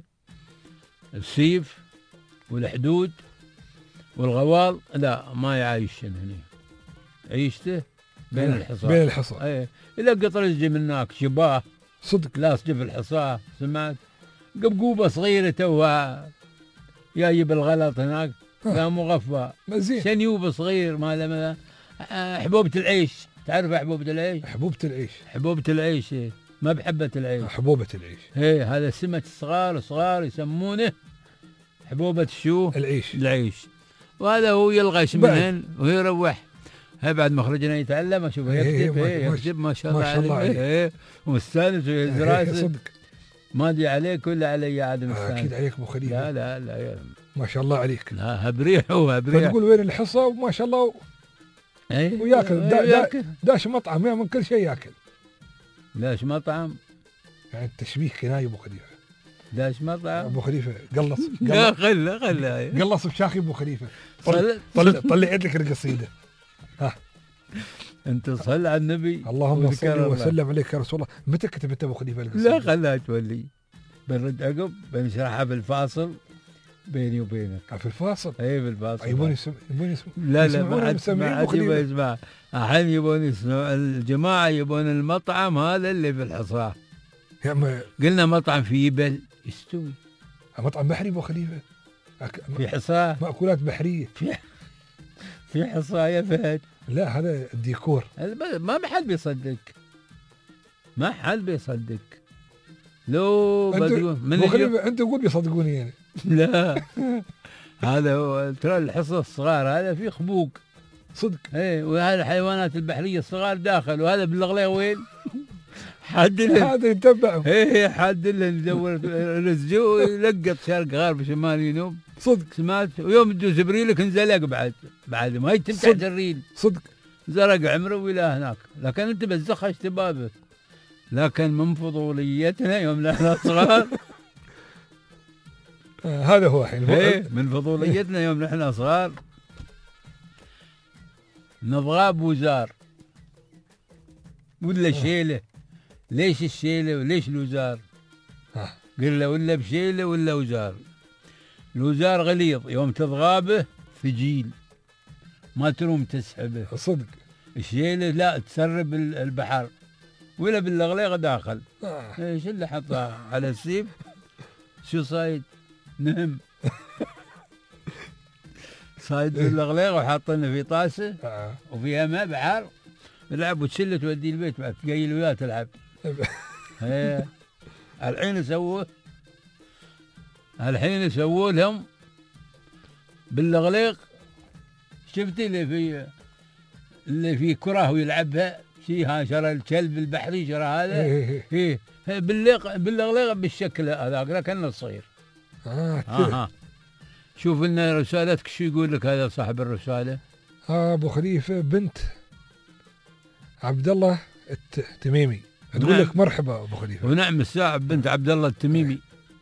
السيف والحدود والغوال لا ما يعيش هنا، عيشته بين الحصى. بين الحصى. ايه اذا قطر يجي منك شباه صدق. لا صدف الحصى سمعت قبقوبه صغيره توها جايب الغلط هناك. لا مغفى شنيوب صغير ما له حبوبة العيش. تعرف حبوبة العيش؟ حبوبة العيش. حبوبة العيش إيه. ما بحبة العيش. حبوبة العيش. ايه هذا سمة صغار صغار يسمونه حبوبة شو؟ العيش. العيش. وهذا هو يلغش منهن ويروح. هاي بعد ما خرجنا يتعلم اشوف يكتب ايه يكتب ما شاء الله, ما شاء الله عليه. ايه ومستانس ويهز راسه. صدق. ما ادري عليك ولا علي عاد مستانس. اكيد عليك ابو خليفه. لا لا لا ما شاء الله عليك. لا هبريح هو هبريح. تقول وين الحصى وما شاء الله و... ايه وياكل دا دا داش مطعم من كل شيء ياكل. داش مطعم يعني التشبيه كناية ابو خليفه. داش مطعم ابو خليفه قلص لا خله خله قلص بشاخي ابو خليفه. طل طل طلعت لك القصيده. ها انت صل على النبي. اللهم صل وسلم عليك يا رسول الله. متى كتبت ابو خليفه القصيده؟ لا خلها تولي بنرد عقب بنشرحها بالفاصل بيني وبينك في الفاصل. اي بالفاصل. يبون يسم... يبون يسم... لا لا ما حد ما حد يبون يسمع. الحين يبون يسمع الجماعة، يبون المطعم هذا اللي في الحصاه. يعني قلنا مطعم في يبل يستوي. مطعم بحري ابو خليفه. أك... في حصاه مأكولات بحرية. في في حصاه يا فهد. لا هذا الديكور. ما حد بيصدق. ما حد بيصدق. لو بدو من ابو خليفه انت قول بيصدقوني يعني. لا هذا هو ترى الحصة الصغار هذا في خبوق صدق. ايه وهذا الحيوانات البحرية الصغار داخل، وهذا باللغلية وين؟ حد هذا يتبعهم. ايه حد اللي ندور رزقه يلقط شرق غرب شمال جنوب. صدق. سمعت ويوم تدوس بريلك انزلق بعد بعد ما يتم تحت الريل. صدق. زرق عمره والى هناك، لكن انت بتزخش تبابك. لكن من فضوليتنا يوم نحن صغار آه هذا هو الحين. ايه من فضوليتنا يوم نحن صغار نضغاب وزار ولا شيله. ليش الشيله وليش الوزار؟ آه. قل له ولا بشيله ولا وزار. الوزار غليظ يوم تضغابه ثقيل ما تروم تسحبه. صدق. الشيله لا تسرب البحر ولا باللغليغ داخل. آه. ايش اللي حطها على السيف؟ شو صايد؟ نهم صايد باللغليغ وحاطينه في طاسه آه. وفيها ماء بحر. تلعب وتشله تودي البيت بعد تقيل وياه تلعب. ايه الحين يسووه الحين يسووا لهم باللغليغ. شفت اللي في اللي في كره ويلعبها شي ها شرى الكلب البحري شرى هذا. ايه ايه باللغ باللغليغ بالشكل هذاك لكنه صغير. اه اه شوف لنا رسالتك شو يقول لك هذا صاحب الرساله. آه ابو خليفه بنت عبد الله التميمي تقول نعم. لك مرحبا ابو خليفه. ونعم الساعه بنت عبد الله التميمي.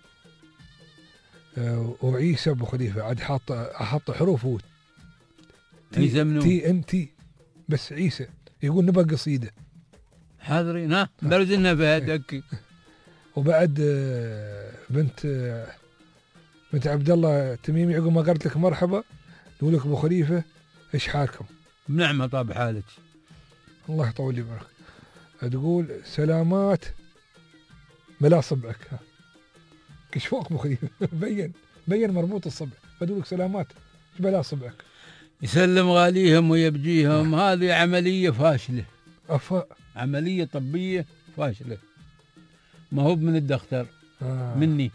آه وعيسى ابو خليفه عاد حاط حاط حروف هو عيسى منو؟ تي ان تي بس عيسى يقول نبغى قصيده. حاضرين ها برزلنا في هدك. وبعد آه بنت آه بنت عبد الله التميمي عقب ما قالت لك مرحبا تقول لك ابو خليفه ايش حالكم؟ بنعمه طاب حالك. الله يطول لي برك. تقول سلامات ملا صبعك. ها كش فوق ابو خليفه بين بين مربوط الصبع فتقول لك سلامات بلا صبعك. يسلم غاليهم ويبجيهم. آه. هذه عمليه فاشله. أفا. عمليه طبيه فاشله ما هو من الدكتور. آه. مني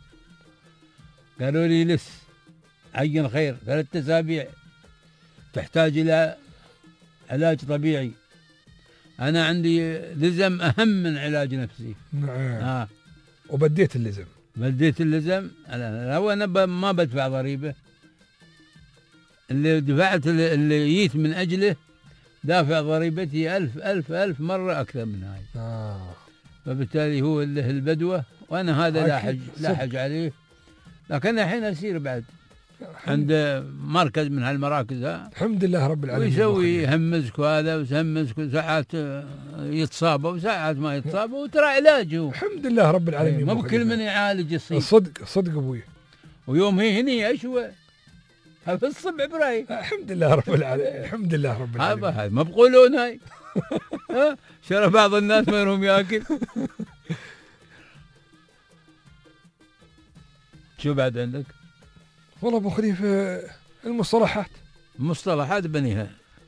قالوا لي لس عين خير ثلاثة أسابيع تحتاج إلى علاج طبيعي. أنا عندي لزم أهم من علاج نفسي. نعم. آه. وبديت اللزم. بديت اللزم. أنا هو أنا ما بدفع ضريبة. اللي دفعت اللي جيت من أجله دافع ضريبتي ألف ألف ألف مرة أكثر من هاي. آه. فبالتالي هو اللي البدوة وأنا هذا لاحج لاحج عليه. لكن الحين أسير بعد عند مركز من هالمراكز. ها الحمد لله رب العالمين. ويسوي يهمزك وهذا ويهمزك وساعات يتصابوا وساعات ما يتصابوا وترى علاجه. الحمد لله رب العالمين. ما بكل من يعالج يصير. صدق صدق ابوي. ويوم هي هني اشوى في الصبع براي. الحمد لله رب العالمين. الحمد لله رب العالمين. هذا ما بقولون هاي. ها شرى بعض الناس ما يروم ياكل. شو بعد عندك؟ والله ابو خليفه المصطلحات. مصطلحات بنيها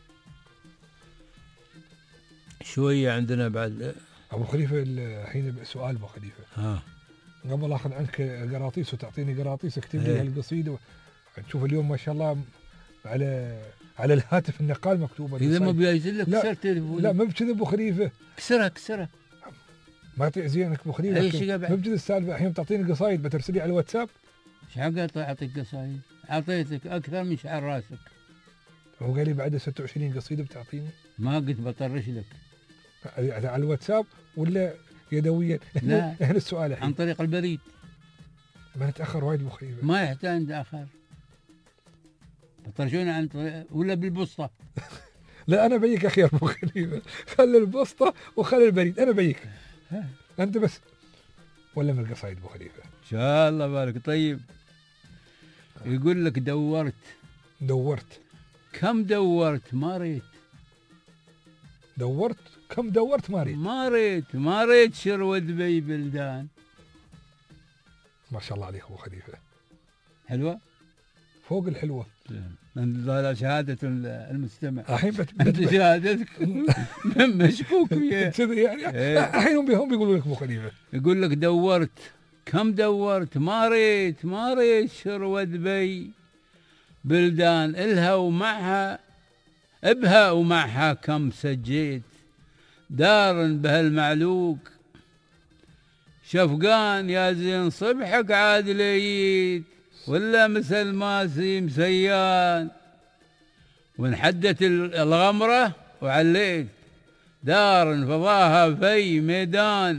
شويه عندنا بعد. ابو خليفه الحين سؤال ابو خليفه. ها قبل اخذ عنك قراطيس وتعطيني قراطيس اكتب لي هالقصيده. تشوف اليوم ما شاء الله على على الهاتف النقال مكتوبه. اذا ما بينزل لك كسر تليفون. لا ما بكذا ابو خليفه. كسرها كسرها ما يطيع زينك ابو خليفه. ايش قبل؟ ما بكذا السالفه الحين تعطيني قصايد بترسلي على الواتساب. ايش حق اعطيك قصايد؟ اعطيتك اكثر من شعر راسك. هو قال لي بعد ستة وعشرين قصيده بتعطيني. ما قلت بطرش لك. على الواتساب ولا يدويا؟ لا هنا السؤال الحين. عن طريق البريد. ما نتاخر وايد ابو خليفه. ما يحتاج تاخر. بطرشوني عن طريق ولا بالبسطه. لا انا بيك اخير ابو خليفه. خلي البسطه وخلي البريد انا بيك. انت بس ولا من القصايد ابو خليفه. ان شاء الله بارك. طيب يقول لك دورت دورت كم دورت ما ريت دورت كم دورت ما ريت ما ريت ما ريت شروة دبي بلدان. ما شاء الله عليك أبو خليفة. حلوة فوق الحلوة. لا شهادة المستمع الحين بت... شهادتك مشكوك فيها يعني. الحين هم هم بيقولوا لك أبو خليفة. يقول لك دورت كم دورت ما ريت ما ريت شروة دبي بلدان إلها ومعها بها ومعها كم سجيت دار بهالمعلوق شفقان يا زين صبحك عاد ليت ولا مثل ماسي مسيان وانحدت الغمرة وعليت دار فضاها في ميدان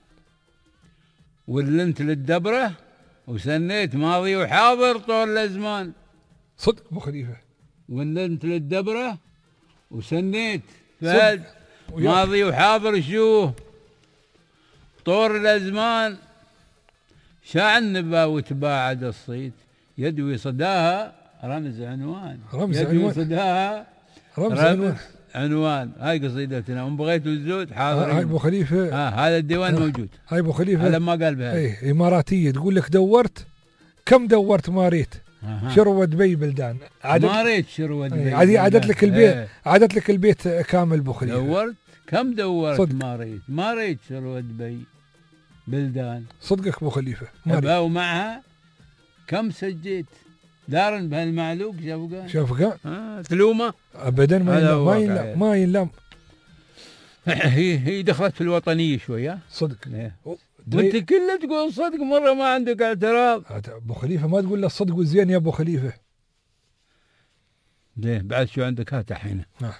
ولنت للدبرة وسنيت ماضي وحاضر طول الأزمان. صدق أبو خليفة. ولنت للدبرة وسنيت فهد ماضي وحاضر شو طور الأزمان. شاع النبا وتباعد الصيت يدوي صداها رمز عنوان رمز يدوي عنوان صداها رمز, رمز عنوان عنوان. هاي قصيدتنا وان بغيت الزود حاضر. هاي ابو خليفه. ها هذا الديوان آه. موجود. هاي ابو خليفه هذا ما قال بها. اي اماراتيه تقول لك دورت كم دورت ما ريت آه. شروه دبي بلدان ما ريت شروه دبي عادي عادت لك البيت ايه. عادت لك البيت كامل ابو خليفه. دورت كم دورت صدق. ما ريت ما ريت شروه دبي بلدان. صدقك ابو خليفه. ما ومعها كم سجيت دار بهالمعلوق شفقان شفقان آه. تلومه ابدا ما ينلام ما ينلام ما ينلام. هي هي دخلت في الوطنيه شويه. صدق. وانت كله تقول صدق مره ما عندك اعتراض. ابو خليفه ما تقول له الصدق والزين يا ابو خليفه. ليه بعد شو عندك؟ هات الحين نعم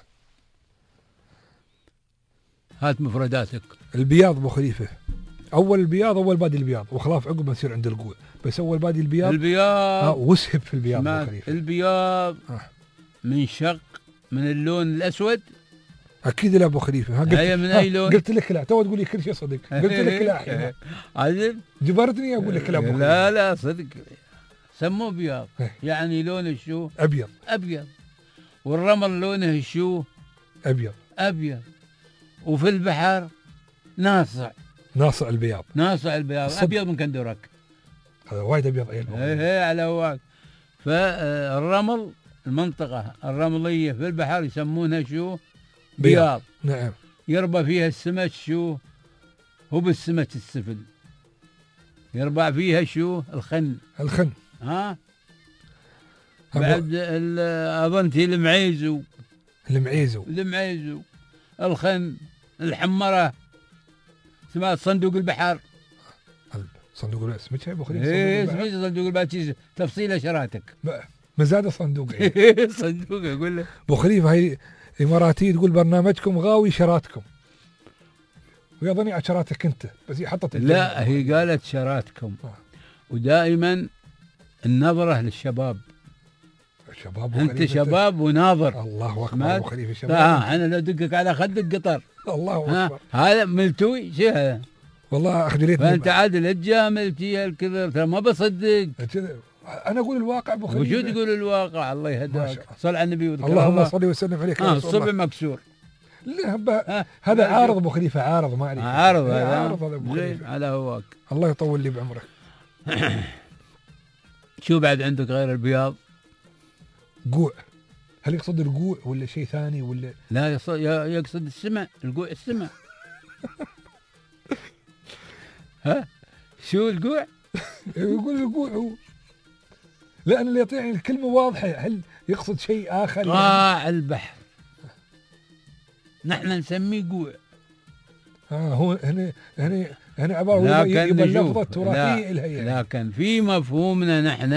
هات مفرداتك. البياض ابو خليفه. اول البياض اول بادي البياض وخلاف عقب ما نصير عند القوع بس اول بادي البياض. البياض آه وسهب في البياض ابو خليفه. البياض آه. من شق من اللون الاسود. اكيد لا ابو خليفه. قلت هي من اي لون؟ قلت لك لا تو تقول لي كل شيء صدق. قلت لك لا الحين عادل جبرتني اقول لك لا ابو خليفه. لا لا صدق سموه بياض يعني لونه شو؟ ابيض. ابيض. والرمل لونه شو؟ ابيض. ابيض. وفي البحر ناصع ناصع البياض. ناصع البياض صدق. ابيض من كندرك. هذا وايد ابيض عيل. ايه ايه على هواك. فالرمل المنطقة الرملية في البحر يسمونها شو؟ بياض. نعم. يربى فيها السمك شو؟ هو بالسمك السفل. يربع فيها شو؟ الخن. الخن. ها؟ بعد اظنتي المعيزو. المعيزو. المعيزو. الخن. الحمرة. اسمها صندوق البحر. صندوق البحر اسمك يا ابو خليفه؟ ايه اسمك صندوق البحر تفصيله شراتك. مزاد صندوق. صندوق اقول لك. ابو خليفه هاي اماراتيه تقول برنامجكم غاوي شراتكم. ويظني على شراتك انت بس هي حطت. لا هي قالت شراتكم. آه. ودائما النظره للشباب. الشباب انت شباب وناظر. الله اكبر ابو خليفه شباب. اه انا لو دقك على خدك قطر. الله اكبر. هذا ملتوي شو هذا؟ والله اخجلتني. فانت عادل تجامل فيها الكثر ترى ما بصدق. انا اقول الواقع ابو خليفه. وشو تقول الواقع؟ الله يهداك. صل على النبي وذكر الله. اللهم صل وسلم عليك. اه الصبع مكسور. لا هذا عارض ابو خليفه عارض ما عليك. عارض هذا عارض هذا ابو خليفه على هواك. الله يطول لي بعمرك. شو بعد عندك غير البياض؟ قوع. هل يقصد القوع ولا شيء ثاني ولا؟ لا يقصد يقصد السمع. القوع السمع. ها شو القوع؟ يقول القوع هو. لأن اللي يعطيني الكلمة واضحة. هل يقصد شيء آخر؟ قاع يعني؟ البحر نحن نسميه قوع. اه هو هنا هنا هنا عبارة يبقى اللفظة التراثية لها يعني. لكن في مفهومنا نحن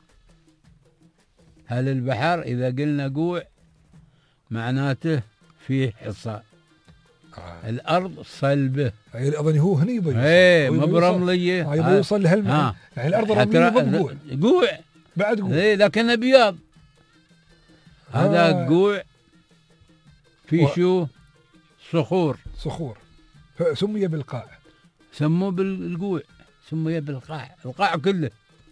هل البحر إذا قلنا قوع معناته فيه حصى. آه. الأرض صلبة. يعني أظن هو هنا يبغى يوصل. ايه ما برملية. يبغى يوصل لهالمعنى. يعني الأرض رملية بقوع. قوع. بعد قوع. ايه لكنه بياض. آه. هذا قوع في و... شو؟ صخور. صخور. سمي بالقاع. سموه بالقوع. سمي بالقاع. القاع كله.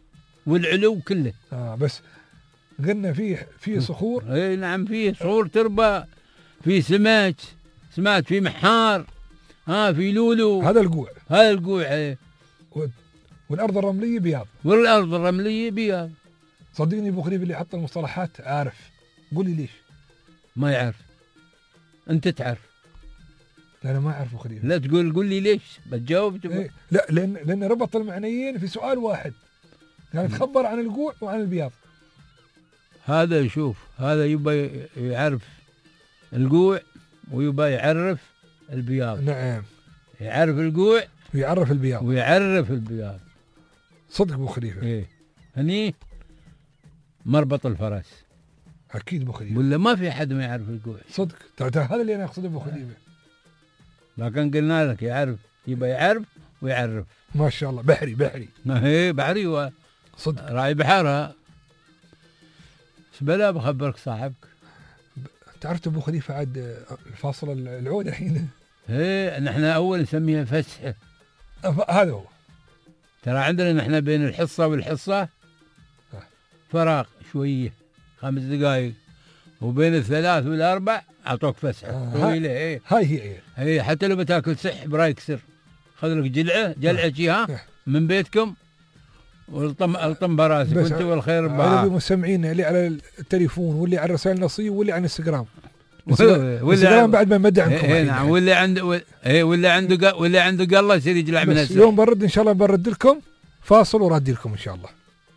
والعلو كله. اه بس قلنا فيه في صخور. اي نعم فيه صخور تربة، في سمك سمات، في محار، ها في لولو. هذا القوع. هذا القوع ايه. والارض الرمليه بياض. والارض الرمليه بياض. صدقني ابو خليفه اللي حط المصطلحات عارف. قول لي ليش؟ ما يعرف. انت تعرف. لا انا ما اعرف ابو خليفه. لا تقول قول لي ليش بتجاوب. إيه؟ لا لان لان ربط المعنيين في سؤال واحد. يعني تخبر عن القوع وعن البياض. هذا شوف، هذا يبى يعرف القوع ويبى يعرف البياض. نعم. يعرف القوع ويعرف البياض. ويعرف البياض. صدق ابو خليفه. ايه هني مربط الفرس. اكيد ابو خليفه. ولا ما في حد ما يعرف القوع. صدق. هذا اللي انا اقصده ابو خليفه. لكن قلنا لك يعرف، يبى يعرف ويعرف. ما شاء الله. بحري بحري. ايه بحري و صدق. راعي بحرها. ايش بلا بخبرك صاحبك. تعرف ابو خليفه عاد الفاصل العود الحين. ايه نحن اول نسميها فسحه. هذا هو. ترى عندنا نحن بين الحصه والحصه فراغ شويه خمس دقائق، وبين الثلاث والاربع اعطوك فسحه طويله. آه. ايه هاي هي ايه. ايه حتى لو بتاكل سحب رايك سر، خذ لك جلعه جلعه جيها آه. من بيتكم والطم الطم براسك وانت والخير بها. على المستمعين اللي على التليفون واللي على رسائل النصيه واللي على الانستغرام. الانستغرام بعد ما مدعمكم. ايه نعم. واللي عنده ايه واللي عنده واللي عنده قله يصير يجلع من السحب. اليوم برد ان شاء الله برد لكم فاصل ورادي لكم ان شاء الله.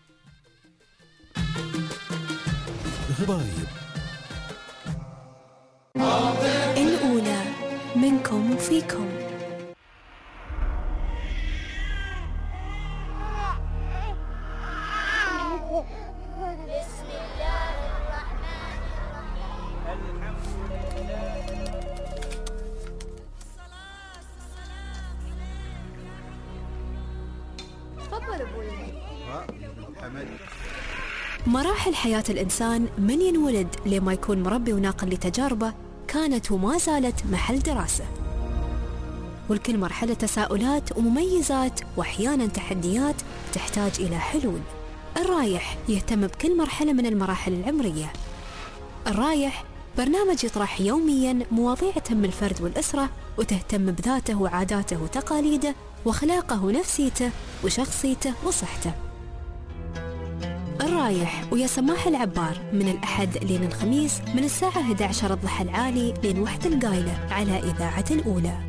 غرايب الأولى منكم وفيكم. مراحل حياة الإنسان من ينولد لما يكون مربي وناقل لتجاربه كانت وما زالت محل دراسة، والكل مرحلة تساؤلات ومميزات وأحيانا تحديات تحتاج إلى حلول. الرايح يهتم بكل مرحلة من المراحل العمرية. الرايح برنامج يطرح يوميا مواضيع تهم الفرد والأسرة وتهتم بذاته وعاداته وتقاليده وأخلاقه ونفسيته وشخصيته وصحته. الرايح ويا سماح العبار من الأحد لين الخميس من الساعة إحدى عشرة الضحى العالي لين وحدة القايلة على إذاعة الأولى.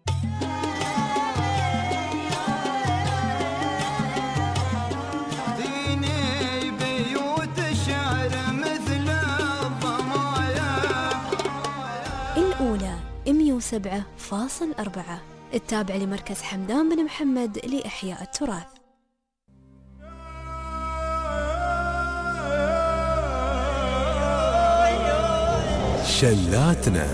ديني بيوت الشعر مثل الضمايا. الأولى مئة وسبعة فاصلة أربعة التابع لمركز حمدان بن محمد لإحياء التراث. شلاتنا.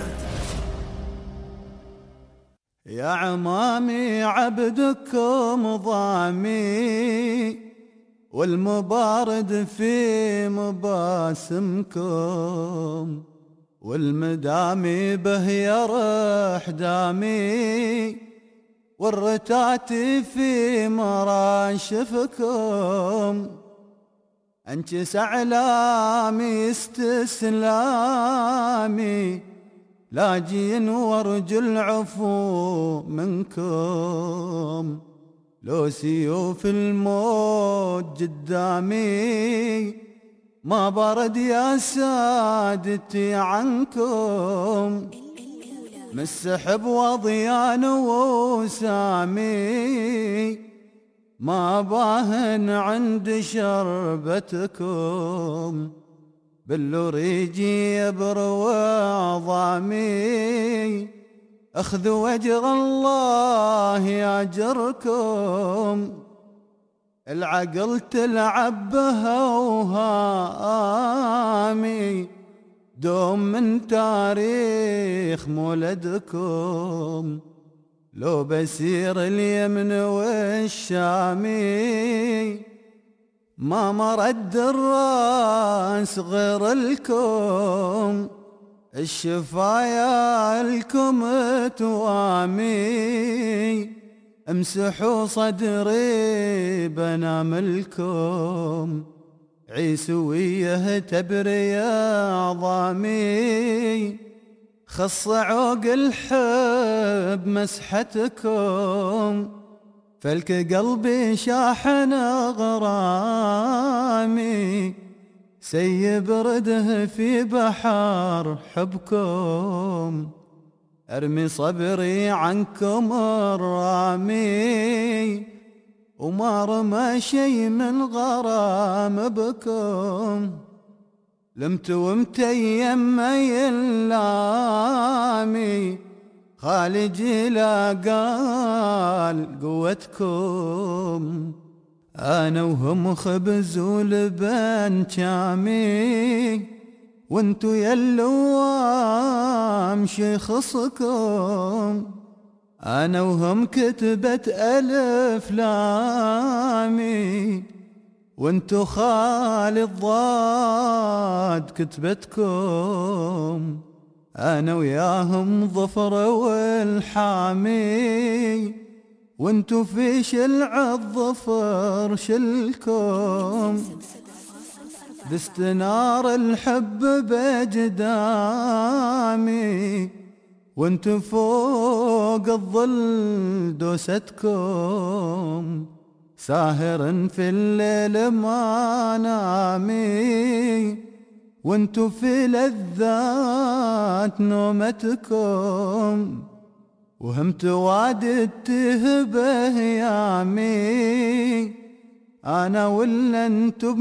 يا عمامي عبدكم ضامي والمبارد في مباسمكم والمدامي به يرح دامي والرتاتي في مراشفكم انجس اعلامي استسلامي لاجين وارجو العفو منكم لو سيوف الموت قدامي ما برد يا سادتي عنكم من السحب وضيان وسامي ما باهن عند شربتكم باللوريجي يبرو عظامي اخذوا اجر الله ياجركم العقل تلعب بها وهامي دوم من تاريخ مولدكم لو بسير اليمن والشامي ما مرد الراس غير الكم الشفايا الكم توامي امسحوا صدري بنام لكم، عيسويه تبرية عظامي، خص عوق الحب مسحتكم، فلك قلبي شاحن غرامي، سيب رده في بحر حبكم، ارمي صبري عنكم الرامي، وما رمى شي من غرام بكم، لمت ومتيم يلامي، خالجي لا قال قوتكم، انا وهم خبز ولبن شامي، وانتو يلوام شيخصكم، انا وهم كتبت الف لامي، وانتو خالي الضاد كتبتكم، انا وياهم ظفر والحامي، وانتو في شلع الظفر شلكم، باستنار الحب بجدامي، وانتو فوق الظل دوستكم، ساهر في الليل ما نامي، وانتو في لذات نومتكم، وهم تواددته بهيامي، انا ولا انتو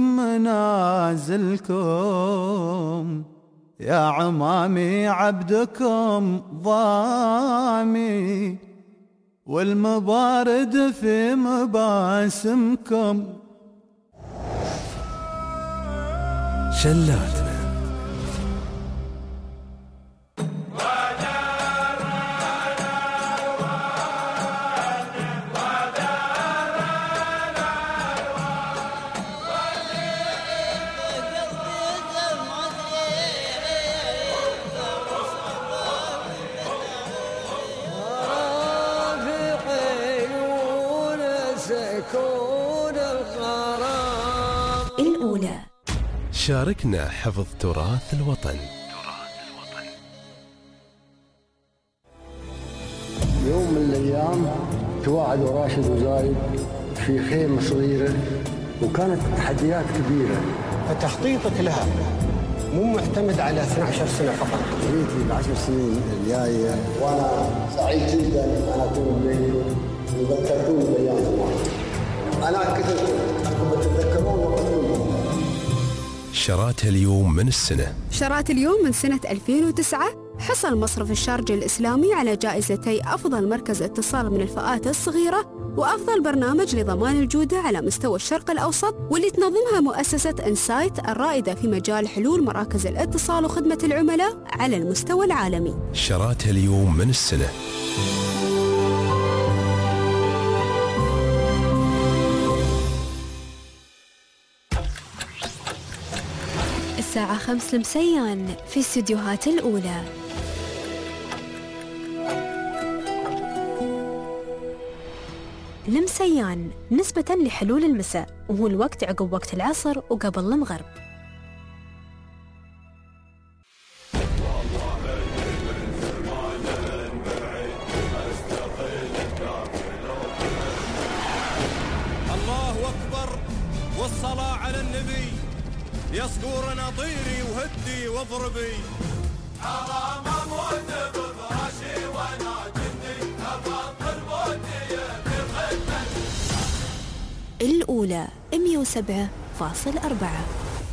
بمنازلكم، يا عمامي عبدكم ضامي، والمبارد في مباسمكم. شلاتنا الأولى. شاركنا حفظ تراث الوطن. يوم من الأيام تواعدوا راشد وزايد في خيمة صغيرة، وكانت تحديات كبيرة، فتخطيطك لها مو معتمد على اثنتي عشرة سنة فقط. رؤيتي العشر سنين الجاية وأنا سعيد جدا أن أكون بينكم وذكرتوني بأيام زمان. أنا كنت أنكم تتذكرون وقتكم. شراتها اليوم من السنة. شرات اليوم من سنة ألفين وتسعة حصل مصرف الشارجة الإسلامي على جائزتي أفضل مركز اتصال من الفئات الصغيرة وأفضل برنامج لضمان الجودة على مستوى الشرق الأوسط، واللي تنظمها مؤسسة إنسايت الرائدة في مجال حلول مراكز الاتصال وخدمة العملاء على المستوى العالمي. شراتها اليوم من السنة. الساعة خمس المسيان في استديوهات الأولى. المسيان نسبة لحلول المساء، وهو الوقت عقب وقت العصر وقبل المغرب. الله أكبر والصلاة على النبي، يصقور نطيري وهدي واضربي، حرام اموت بفراشي وانا جندي ابطل موتي بالخدمة. الأولى مئة وسبعة فاصل أربعة.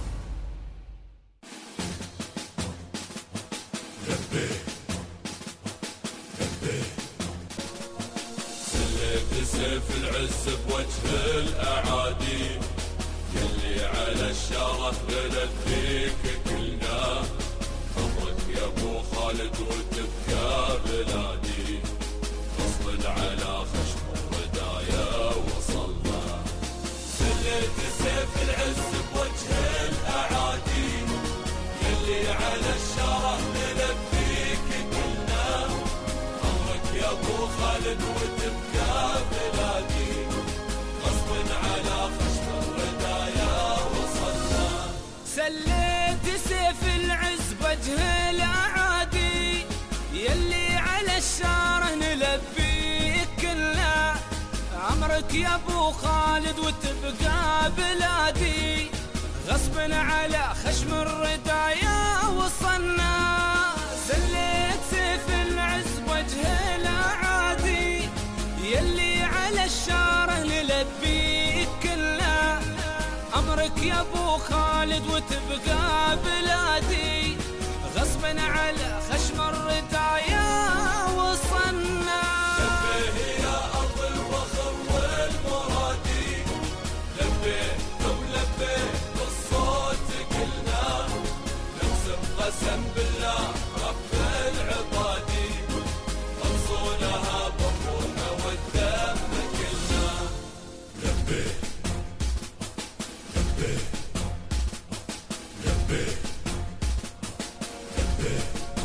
سليت سيف العز بوجه الأعادي، يلي على الشرف بلد فيك كلنا، خطرك يا ابو خالد وتبكى بلادي، اصبر على خشم الردايا وصلنا. سليت سيف العز بوجه الاعادي، يلي على الشرف بلد فيك كلنا، خطرك يا ابو خالد وتبكى بلادي. أمرك يا أبو خالد وتبقى بلادي، غصبا على خشم الردايا وصلنا. سليت سيف العز بوجه الأعادي، يلي على الشارع نلبيك كلنا. أمرك يا أبو خالد وتبقى بلادي، غصبا على خشم الردايا وصلنا. لبيه يا أرض الفخر والمرادي، لبيه ثم لبيه بالصوت كلنا. نقسم قسم بالله رب العبادي، خلصونها بطولنا والدم كلنا. لبيه لبيه لبيه لبيه.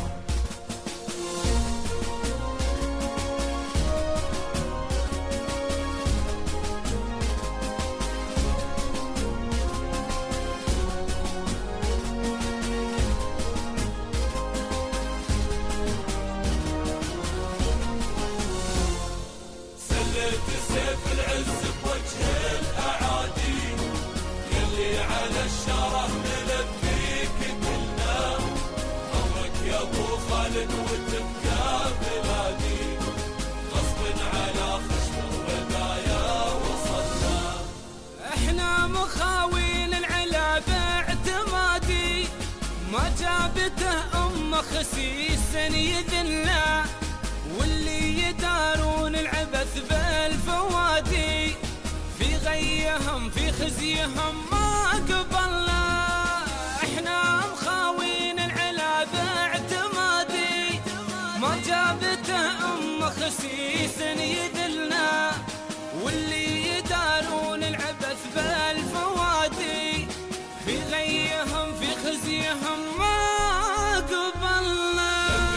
سلت سيف العز بوجه الأعادي، يلي على الشرف نلبيك كلنا. أمرك يا أبو خالد وتبقى بلادي، غصب على خشم الردايا وصلنا. احنا مخاوين العلا باعتمادي، ما جابته أمه خسيس يذلنا. واللي يدارون العبث بالفوادي، في غيهم في خزيهم ما قبلنا. احنا مخاوين العلا باعتمادي، ما جابته أم خسيس يذلنا. واللي يدارون العبث بالفوادي، في غيهم في خزيهم ما قبلنا.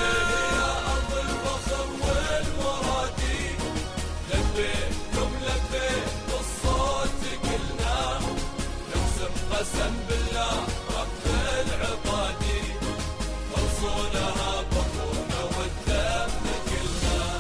قسم بالله رب العبادي، خلصونها بطولنا والدم كلنا.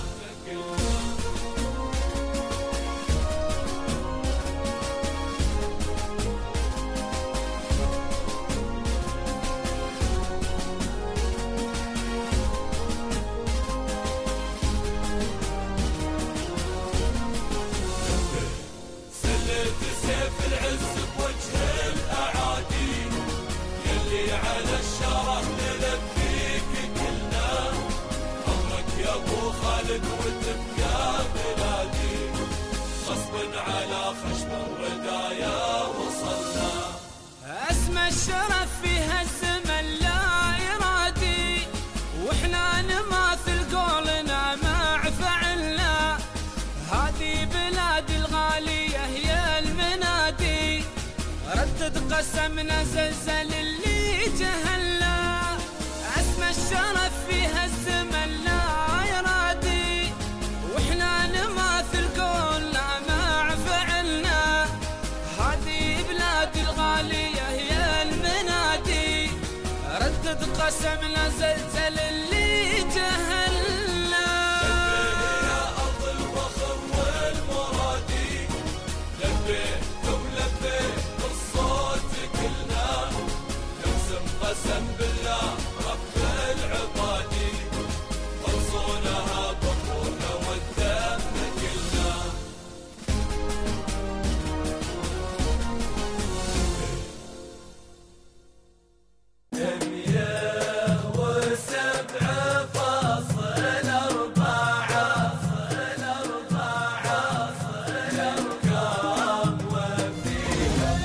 سلت سيف العز بوجه الأعادي، يلي على الشرف نلبيك كلنا. أمرك يا أبو خالد وتبقى بلادي، غصب على خشم الردايا وصلنا. اسم الشرف في هالزمن لا إرادي، واحنا نماثل قولنا مع فعلنا. هذه بلاد الغالية هي المنادي، ردد قسمنا زلزل اللي جهلنا. اسم الشرف في هالزمن لا يرادي، واحنا نماثل قولنا مع فعلنا. هذه بلاد الغالية هي المنادي، ردد قسمنا زلزل اللي جهلنا. يا أرض الفخر والمرادي، لبيه ثم لبيه بالصوت كلنا. نقسم قسم بالله رب العبادي، خلصونها بطولنا والدم كلنا. مية وسبعة فاصل أربعة، فاصل أربعة، فاصل أرقام وفيها.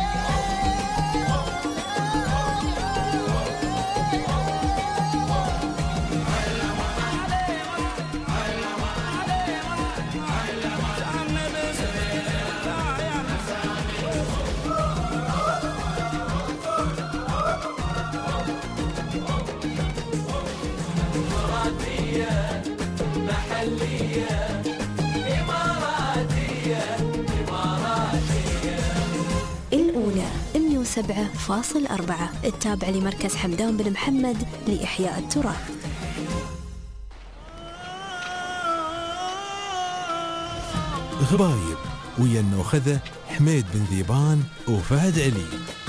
إماراتية محلية، إماراتية إماراتية. الأولى مئة وسبعة فاصل أربعة، التابع لمركز حمدان بن محمد لإحياء التراث. غرايب ويا النوخذة حميد بن ذيبان وفهد علي.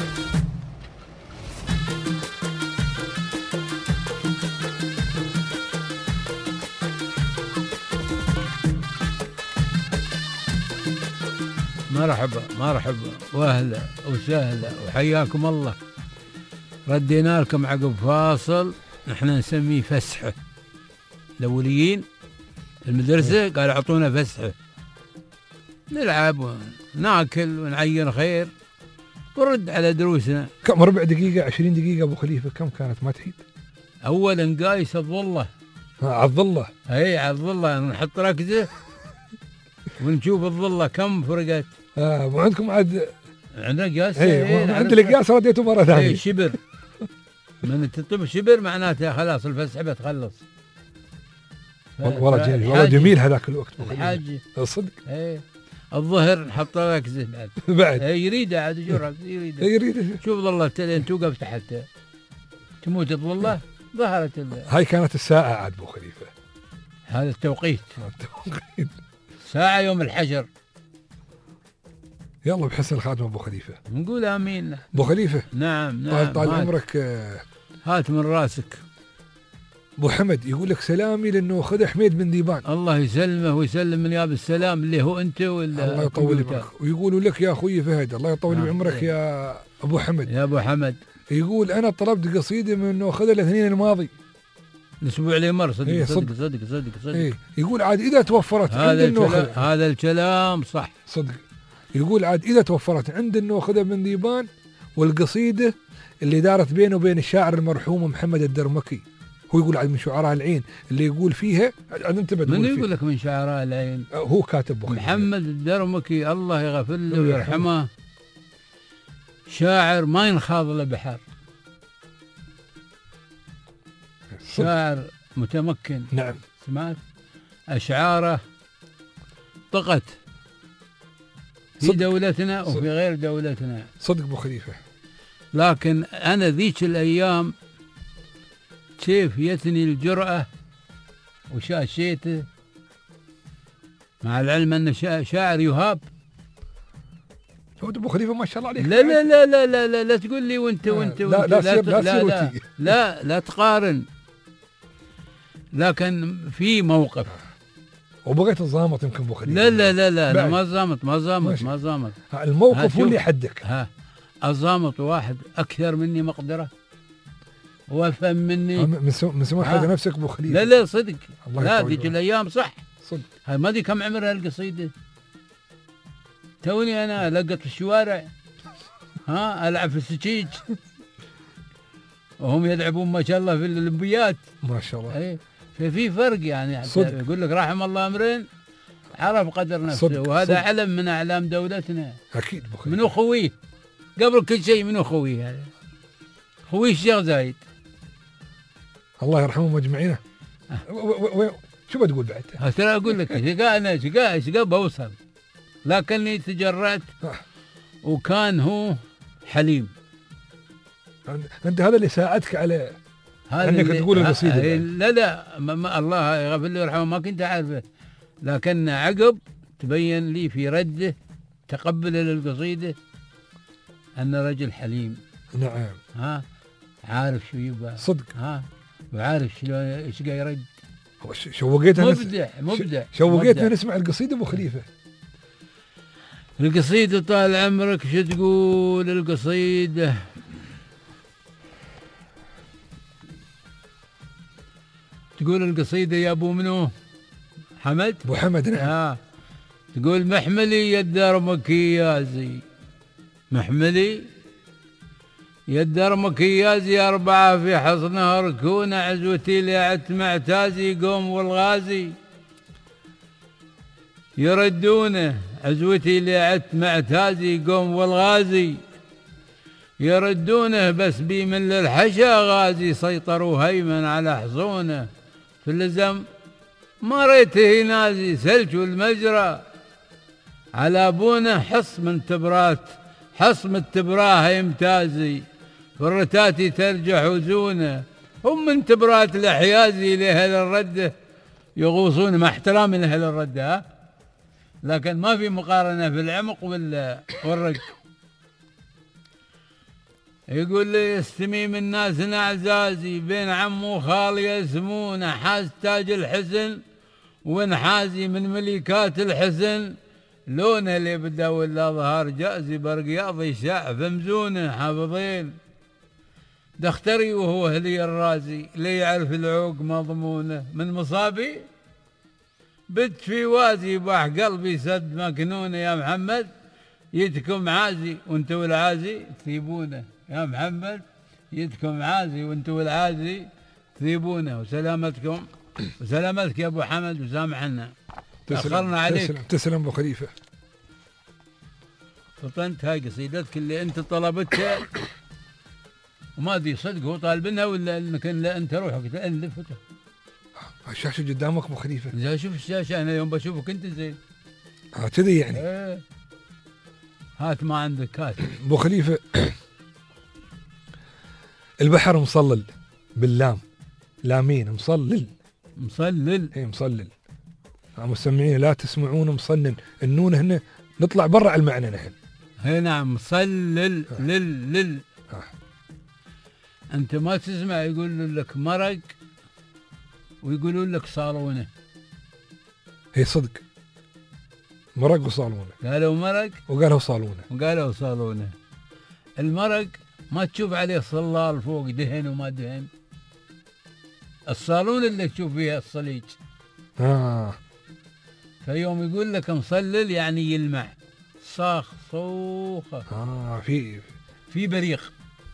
مرحبا مرحبا واهلا وسهلا وحياكم الله. ردينا لكم عقب فاصل احنا نسميه فسحه. الاوليين المدرسه قالوا اعطونا فسحه نلعب وناكل ونعين خير ونرد على دروسنا. كم ربع دقيقه عشرين دقيقه ابو خليفه كم كانت ما تحيد؟ اولا قايس الظله عض الله. اي عض الله نحط ركزه ونشوف الظله كم فرقت. اه مو عندكم عاد عندنا قياس؟ اي عندي القياس رديته مره ثانيه. اي شبر من تطب شبر معناته خلاص الفسحه بتخلص. والله جميل والله جميل هذاك الوقت الحاج صدق. اي الظهر نحط ركزه بعد بعد اي يريده عاد يجور ركزه يريده يريده. شوف ظله لين توقف تحته تموت الظله ظهرت ال... هاي كانت الساعه عاد ابو خليفه. هذا التوقيت التوقيت ساعه يوم الحشر. يلا بحسن الخاتمه ابو خليفه نقول امين. ابو خليفه نعم نعم طال, طال عمرك. هات من راسك. ابو حمد يقول لك سلامي لانه خذ حميد بن ذيبان. الله يسلمه ويسلم من ياب السلام اللي هو انت ولا الله يطول بعمرك. ويقولوا لك يا اخوي فهد الله يطول آه. بعمرك يا ابو حمد. يا ابو حمد يقول انا طلبت قصيده من انه خذ الاثنين الماضي الاسبوع اللي مر. صدق إيه صدق صدق صدق صدق إيه يقول عاد اذا توفرت عند النوخذ. هذا الكلام صح صدق. يقول عاد اذا توفرت عند النوخذ بن ذيبان والقصيده اللي دارت بينه وبين الشاعر المرحوم محمد الدرمكي. هو يقول عاد من شعراء العين اللي يقول فيها عاد انتبه. من يقول لك من شعراء العين؟ هو كاتب بخير. محمد الدرمكي الله يغفر له ويرحمه شاعر ما ينخاض له بحر. شاعر متمكن. نعم سمعت أشعاره طقت في صدق. دولتنا وفي صدق. غير دولتنا. صدق ابو خليفه. لكن أنا ذيك الأيام كيف يثني الجرأة وشاشيته مع العلم أنه شاعر يهاب. ابو خليفه ما شاء الله عليك. لا لا لا لا لا لا, لا تقول لي وانت وانت لا وانت لا لا, لا, لا, لا, لا لا تقارن. لكن في موقف وبغيت الزامط يمكن ابو خليفه. لا لا لا لا, لا ما زامط ما زامط ما زامط. الموقف هو اللي يحدك. ها الزامط واحد اكثر مني مقدره وافهم مني من من سمو حق نفسك ابو خليفه. لا لا صدق. لا ذيك الايام صح صدق. هاي ما ادري كم عمرها القصيده. توني انا لقط في الشوارع ها العب في السكيج وهم يلعبون ما شاء الله في الاولمبيات ما شاء الله. اي ففي فرق يعني. يقول لك رحم الله امرئ عرف قدر نفسه. صدق. وهذا صدق. علم من اعلام دولتنا. اكيد بخير. منو خويه قبل كل شيء منو خويه هذا خويه الشيخ زايد الله يرحمهم اجمعين. شو بتقول بعد؟ ترى اقول لك شقاء انا شقاء شقاء بوصل لكني تجرأت وكان هو حليم. انت هذا اللي ساعدك على انك تقول القصيده. لا لا ما ما الله يغفر له ويرحمه ما كنت اعرفه لكن عقب تبين لي في رده تقبل للقصيده ان رجل حليم. نعم. ها عارف شو يبغى صدق. ها وعارف شلون ايش قاعد يرد. شوقيتنا مبدع مبدع شوقيتنا نسمع القصيده ابو خليفه. القصيده طال عمرك شو تقول القصيده؟ تقول القصيده يا ابو منو؟ حمد؟ ابو حمد. نعم. ها تقول محملي يا الدار مكيازي محملي يا الدار مكيازي أربعة في حصنها ركون عزوتي لعت معتازي قوم والغازي يردونه عزوتي لعت معتازي قوم والغازي يردونه بس بي من للحشا غازي سيطروا هيمن على حصونه في اللزم ما ريته نازي سلج والمجرى على ابونا حص من تبرات حص من تبراه يمتازي فرتاتي ترجع وزونه هم من تبرات الحيازي لأهل الردة يغوصون مع احترامي لأهل الردة. لكن ما في مقارنة في العمق والرق. يقول لي يستميم الناس أعزازي بين عم وخال يسمونه حاز تاج الحسن ونحازي من ملكات الحسن لونه اللي بدا ولا ظهر جازي برقياض يشاع فمزونه حافظين دختري وهو هلي الرازي لي يعرف العوق مضمونه من مصابي بت في وازي باح قلبي سد مكنونه يا محمد يدكم عازي وانتو العازي تثيبونه يا محمد يدكم عازي وانتو العازي تثيبونه. وسلامتكم وسلامتك يا ابو حمد وسامحنا تأخرنا عليك. تسلم تسلم ابو خليفه. فطنت هاي قصيدتك اللي انت طلبتها وما ادري صدق هو طالبنها ولا المكان لا انت روح تالف. الشاشه قدامك ابو خليفه. لا شوف الشاشه انا يوم بشوفك انت زين. اه كذي يعني. ايه هات ما عندك هات. ابو خليفه البحر مصلل باللام لامين مصلل مصلل اي مصلل. مستمعين لا تسمعون مصنن النون هنا نطلع برا على المعنى نحن. اي نعم مصلل آه. لل لل آه. انت ما تسمع يقول لك مرق ويقولون لك صالونه. هي صدق مرق وصالونه. قالوا مرق وقالوا صالونه. وقالوا صالونه. المرق ما تشوف عليه صلال فوق دهن وما دهن. الصالون اللي تشوف فيها الصليج. اه فيوم يقول لك مصلل يعني يلمع صاخ صوخه. اه في في بريق.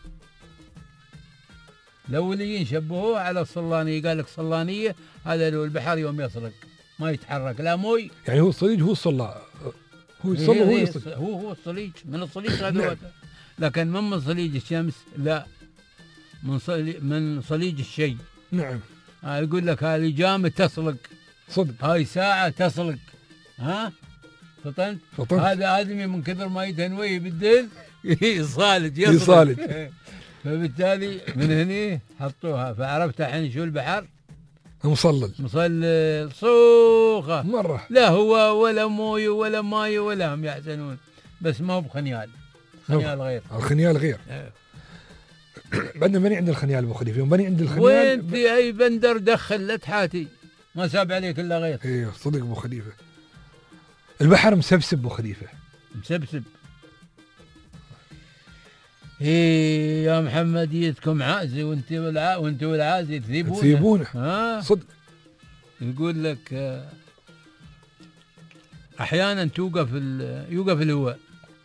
الاوليين شبهوه على الصلانيه قال لك صلانيه هذا لو البحر يوم يصرق ما يتحرك لا موي. يعني هو الصليج هو الصلا هو الصلا هو الصليج. هو هو الصليج من الصليج هذا. لكن من من صليج الشمس لا من صليج من صليج الشيء. نعم. آه يقول لك هذه جامة تصلق صدق. هاي ساعة تصلق. ها فطنت. فطنت. هذا آدمي من كثر ما يتنوي بالدين يصالج يصالج. فبالتالي من هني حطوها فعرفت الحين شو البحر مصلل. مصلل صوخة مرة. لا هو ولا موي ولا ماي ولا هم يحزنون بس ما هو بخنيال. خنيال غير. الخنيال غير. اه. بعدنا بني عند الخنيال ابو خليفه يوم بني عند الخنيال. وين في اي بندر دخل لا تحاتي ما ساب عليك الا غير. ايه صدق ابو خليفه. البحر مسبسب ابو خليفه. مسبسب. ايه يا محمد يدكم عازي وانت والع وانت والعازي تذيبونه. تذيبونه. ها صدق. يقول لك احيانا توقف يوقف الهواء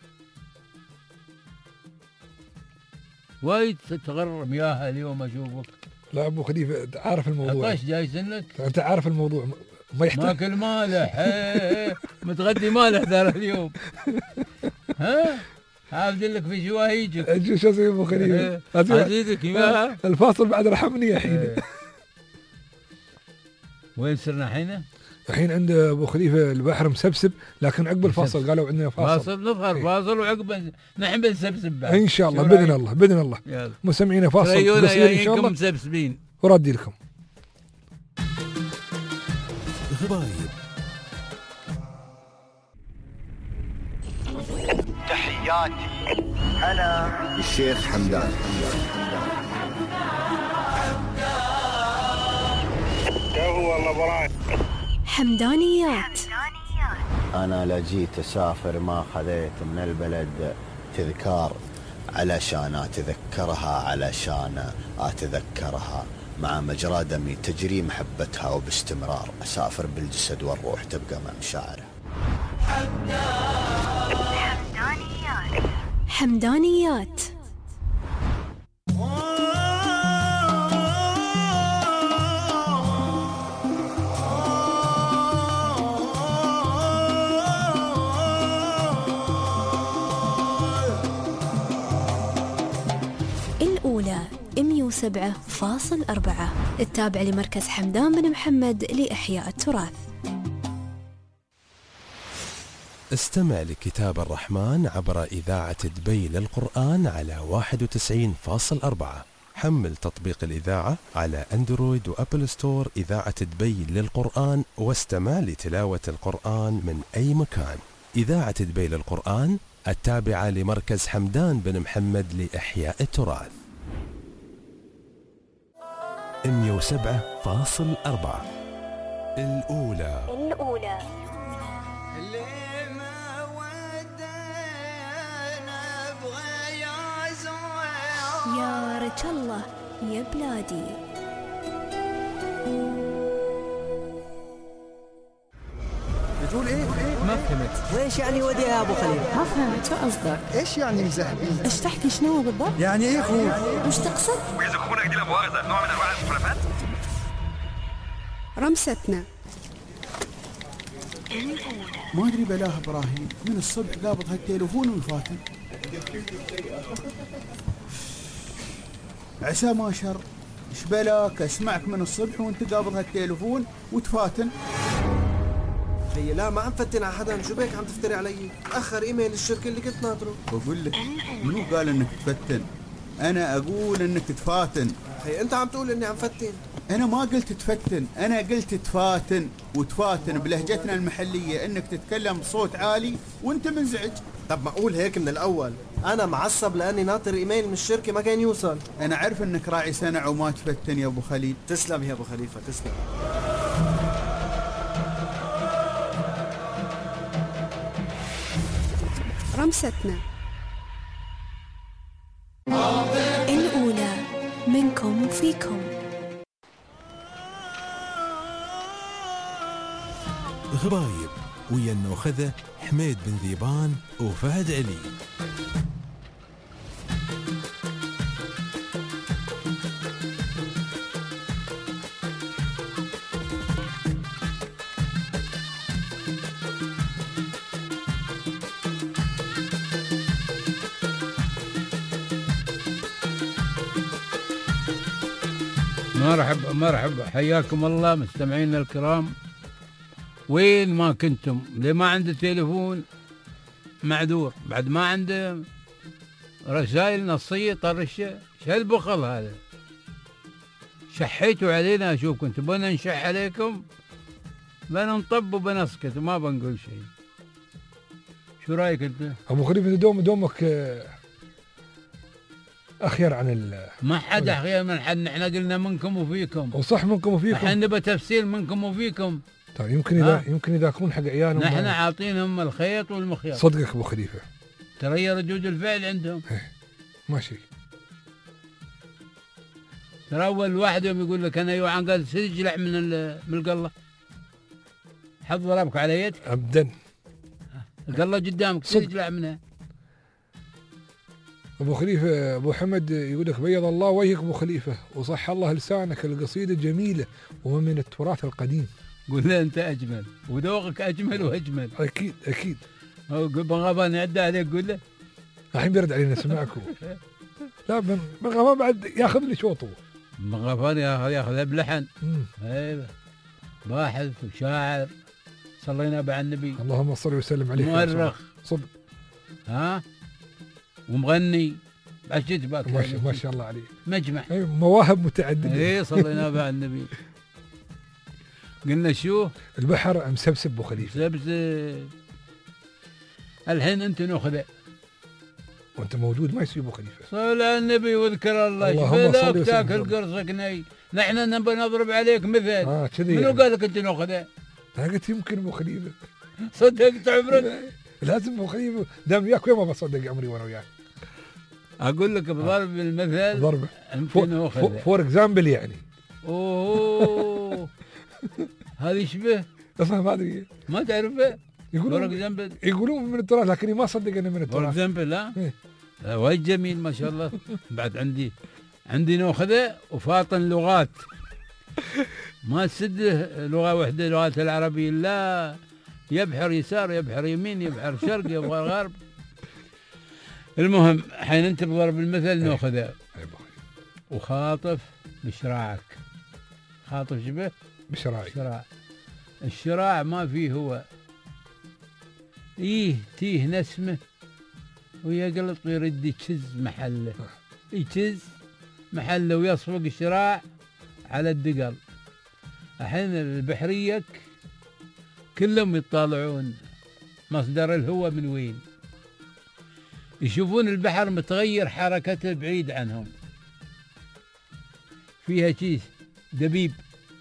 وايد تتغرم ياها اليوم اشوفك. لا ابو خليفه عارف الموضوع. عطاش جاي سنك. انت عارف الموضوع ما يحتاج. ماكل مالح. ايه متغدي مالح دار اليوم. ها عابد لك في شواهيجك. شو اسوي ابو خليفه؟ ازيدك اياها. الفاصل بعد رحمني يا حين. وين صرنا الحين؟ الحين عند ابو خليفه البحر مسبسب لكن عقب الفاصل قالوا عندنا فاصل. فاصل نظهر ايه. فاصل وعقب نحن بنسبسب بعد. ان شاء الله باذن الله باذن الله. مستمعينا فاصل قصير ان شاء الله. مسبسبين. وردي لكم. غبايب. تحياتي أنا الشيخ حمدان. حمدانيات. أنا لجيت أسافر ما خذيت من البلد تذكار علشان أتذكرها علشان أتذكرها مع مجرى دمي تجري محبتها وباستمرار أسافر بالجسد والروح تبقى مع مشاعره. حمدانيات. حمدانيات. الأولى مئة وسبعة فاصلة أربعة التابع لمركز حمدان بن محمد لإحياء التراث. استمع لكتاب الرحمن عبر إذاعة دبي للقرآن على واحد وتسعين فاصلة أربعة. حمل تطبيق الإذاعة على أندرويد وأبل ستور إذاعة دبي للقرآن واستمع لتلاوة القرآن من أي مكان. إذاعة دبي للقرآن التابعة لمركز حمدان بن محمد لإحياء التراث. مئة وسبعة فاصل أربعة الأولى الأولى يا رج الله يا بلادي. بتقول ايه؟ ما فهمت. وايش يعني ودي يا ابو خليل؟ ما فهمت شو قصدك؟ ايش يعني مزهقين؟ ايش تحكي شنو بالضبط؟ يعني ايه خوف؟ وش تقصد؟ ويزخونك دي لا مؤاخذة نوع من انواع المخالفات؟ رمستنا. ما ادري بلاه ابراهيم من الصبح قابض هالتليفون ويفاتن. عسى ما شر. ايش بلاك اسمعك من الصبح وانت قابض هالتليفون وتفاتن. هي لا ما عم فتن على حدا، شو بك عم تفتري علي؟ تاخر ايميل الشركه اللي كنت ناطره. بقول لك منو قال انك تفتن؟ انا اقول انك تفاتن. هي انت عم تقول اني عم فتن. انا ما قلت تفتن، انا قلت تفاتن. وتفاتن بلهجتنا المحليه انك تتكلم بصوت عالي وانت منزعج. طب ما اقول هيك من الاول، انا معصب لاني ناطر ايميل من الشركه ما كان يوصل. انا عارف انك راعي سنع وما تفتن يا ابو خليل. تسلم يا ابو خليفه تسلم. رمستنا الأولى منكم وفيكم. غرايب ويا النوخذة حميد بن ذيبان وفهد علي. مرحبا مرحبا، حياكم الله مستمعينا الكرام وين ما كنتم. اللي ما عنده تليفون معذور، بعد ما عنده رسائل نصية طرشة. شو هالبخل هذا؟ شحيتوا علينا. اشوفكم تبون نشح عليكم، بننطب وبنسكت وما بنقول شيء. شو رايك انت؟ ابو خليفه دوم دومك اخير عن ال ما حد اخير من حد. نحن قلنا منكم وفيكم، وصح منكم وفيكم. احنا نبى تفسير منكم وفيكم. طيب يمكن اذا يمكن اذا يكون حق عيالهم نحن عاطينهم الخيط والمخيط. صدقك ابو خليفه، ترى ردود الفعل عندهم ماشي. ترى اول واحد يوم يقول لك انا يوعى قال سجلع من من القله، حط ضربك على يدك ابدا. القله قدامك سجلع منها. ابو خليفه ابو حمد يقول لك بيض الله وجهك ابو خليفه وصح الله لسانك، القصيده جميله ومن التراث القديم. قول له انت اجمل وذوقك اجمل واجمل. اكيد اكيد. بن غفان يعدى عليك قول له. الحين بيرد علينا سمعكم. لا بن غفان بعد ياخذ لي شوطه. بن غفان ياخذ ياخذها بلحن. ايوه باحث وشاعر صلينا على النبي اللهم صل وسلم عليه. مؤرخ صدق. ها ومغني عشت باك. ما شاء ما شاء الله عليه. مجمع اي مواهب متعدده. اي صلينا على النبي. قلنا شو؟ البحر مسبسب ابو خليفه. مسبسب. الحين انت ناخذه وانت موجود ما يصير ابو خليفه. صل على النبي واذكر الله. اللهم صل وسلم. تاكل قرصك ني. نحن نبي نضرب عليك مثل. اه كذي. منو قال لك انت ناخذه؟ انا قلت يمكن ابو خليفه. صدقت عمرك؟ لازم ابو خليفه دام وياك وين ما بصدق عمري وانا وياك. اقول لك بضرب المثل. ضربه يمكن ناخذه. فور اكزامبل يعني. اوه هذا يشبه اصلا ما ادري ما تعرفه. يقولون يقولون من التراث لكني ما صدق انه من التراث. فور اكزامبل لا وايد جميل ما شاء الله. بعد عندي عندي ناخذه وفاطن لغات ما تسد لغه واحده لغات العربيه لا يبحر يسار يبحر يمين يبحر شرق يبحر غرب. المهم حين انت بضرب المثل ناخذه وخاطف بشراعك. خاطف شبه بشراعي. شراع. الشراع ما فيه هو ايه تيه نسمه ويقلط ويرد يجز محله. يجز محله ويصفق الشراع على الدقل. الحين البحرية كلهم يطالعون مصدر الهواء من وين، يشوفون البحر متغير حركته بعيد عنهم، فيها شيء دبيب.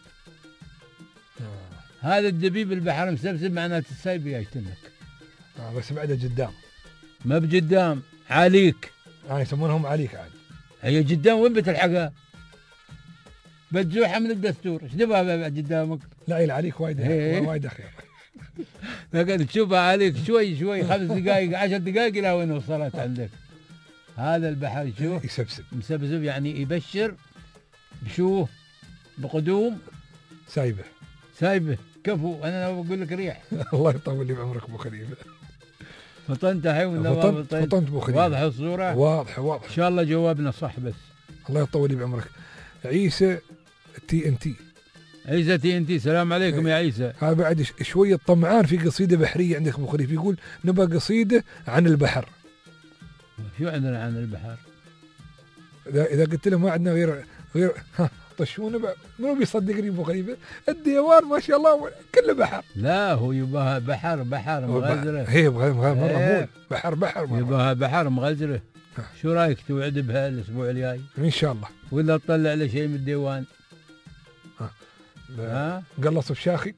آه. هذا الدبيب البحر مسبسب معناته السايب يشتمك. آه بس بعده قدام، ما بقدام عليك. يعني يسمونهم عليك عاد. هي قدام وين بتلحقها؟ بتزوحها من الدستور، ايش دبها قدامك؟ لا يلا عليك وايد وايد اخير. لكن تشوفها عليك شوي شوي خمس دقائق عشر دقائق الى وين وصلت عندك. هذا البحر شوف يسبسب مسبسب، يعني يبشر بشو؟ بقدوم سايبه سايبه كفو. انا بقول لك ريح. الله يطول لي بعمرك ابو خليفه. فطنت الحين ولا فطنت فطنت ابو خليفه. واضحه الصوره؟ واضحه واضحه ان شاء الله جوابنا صح. بس الله يطول لي بعمرك. عيسى تي ان تي. عيسى تي ان تي، سلام عليكم يا عيسى. هذا بعد شويه طمعان في قصيده بحريه عندك ابو خليفه، يقول نبغى قصيده عن البحر. شو عندنا عن البحر؟ اذا اذا قلت له ما عندنا غير غير ها طشونا، منو بيصدقني ابو خليفه؟ الديوان ما شاء الله كله بحر. لا هو يبغى بحر بحر مغزره. هي يبغى مره مو بحر بحر مرة. يبغى بحر مغزره. شو رايك توعد بها الاسبوع الجاي؟ ان شاء الله. ولا تطلع له شيء من الديوان؟ ها, ها؟ قلص الشاخي.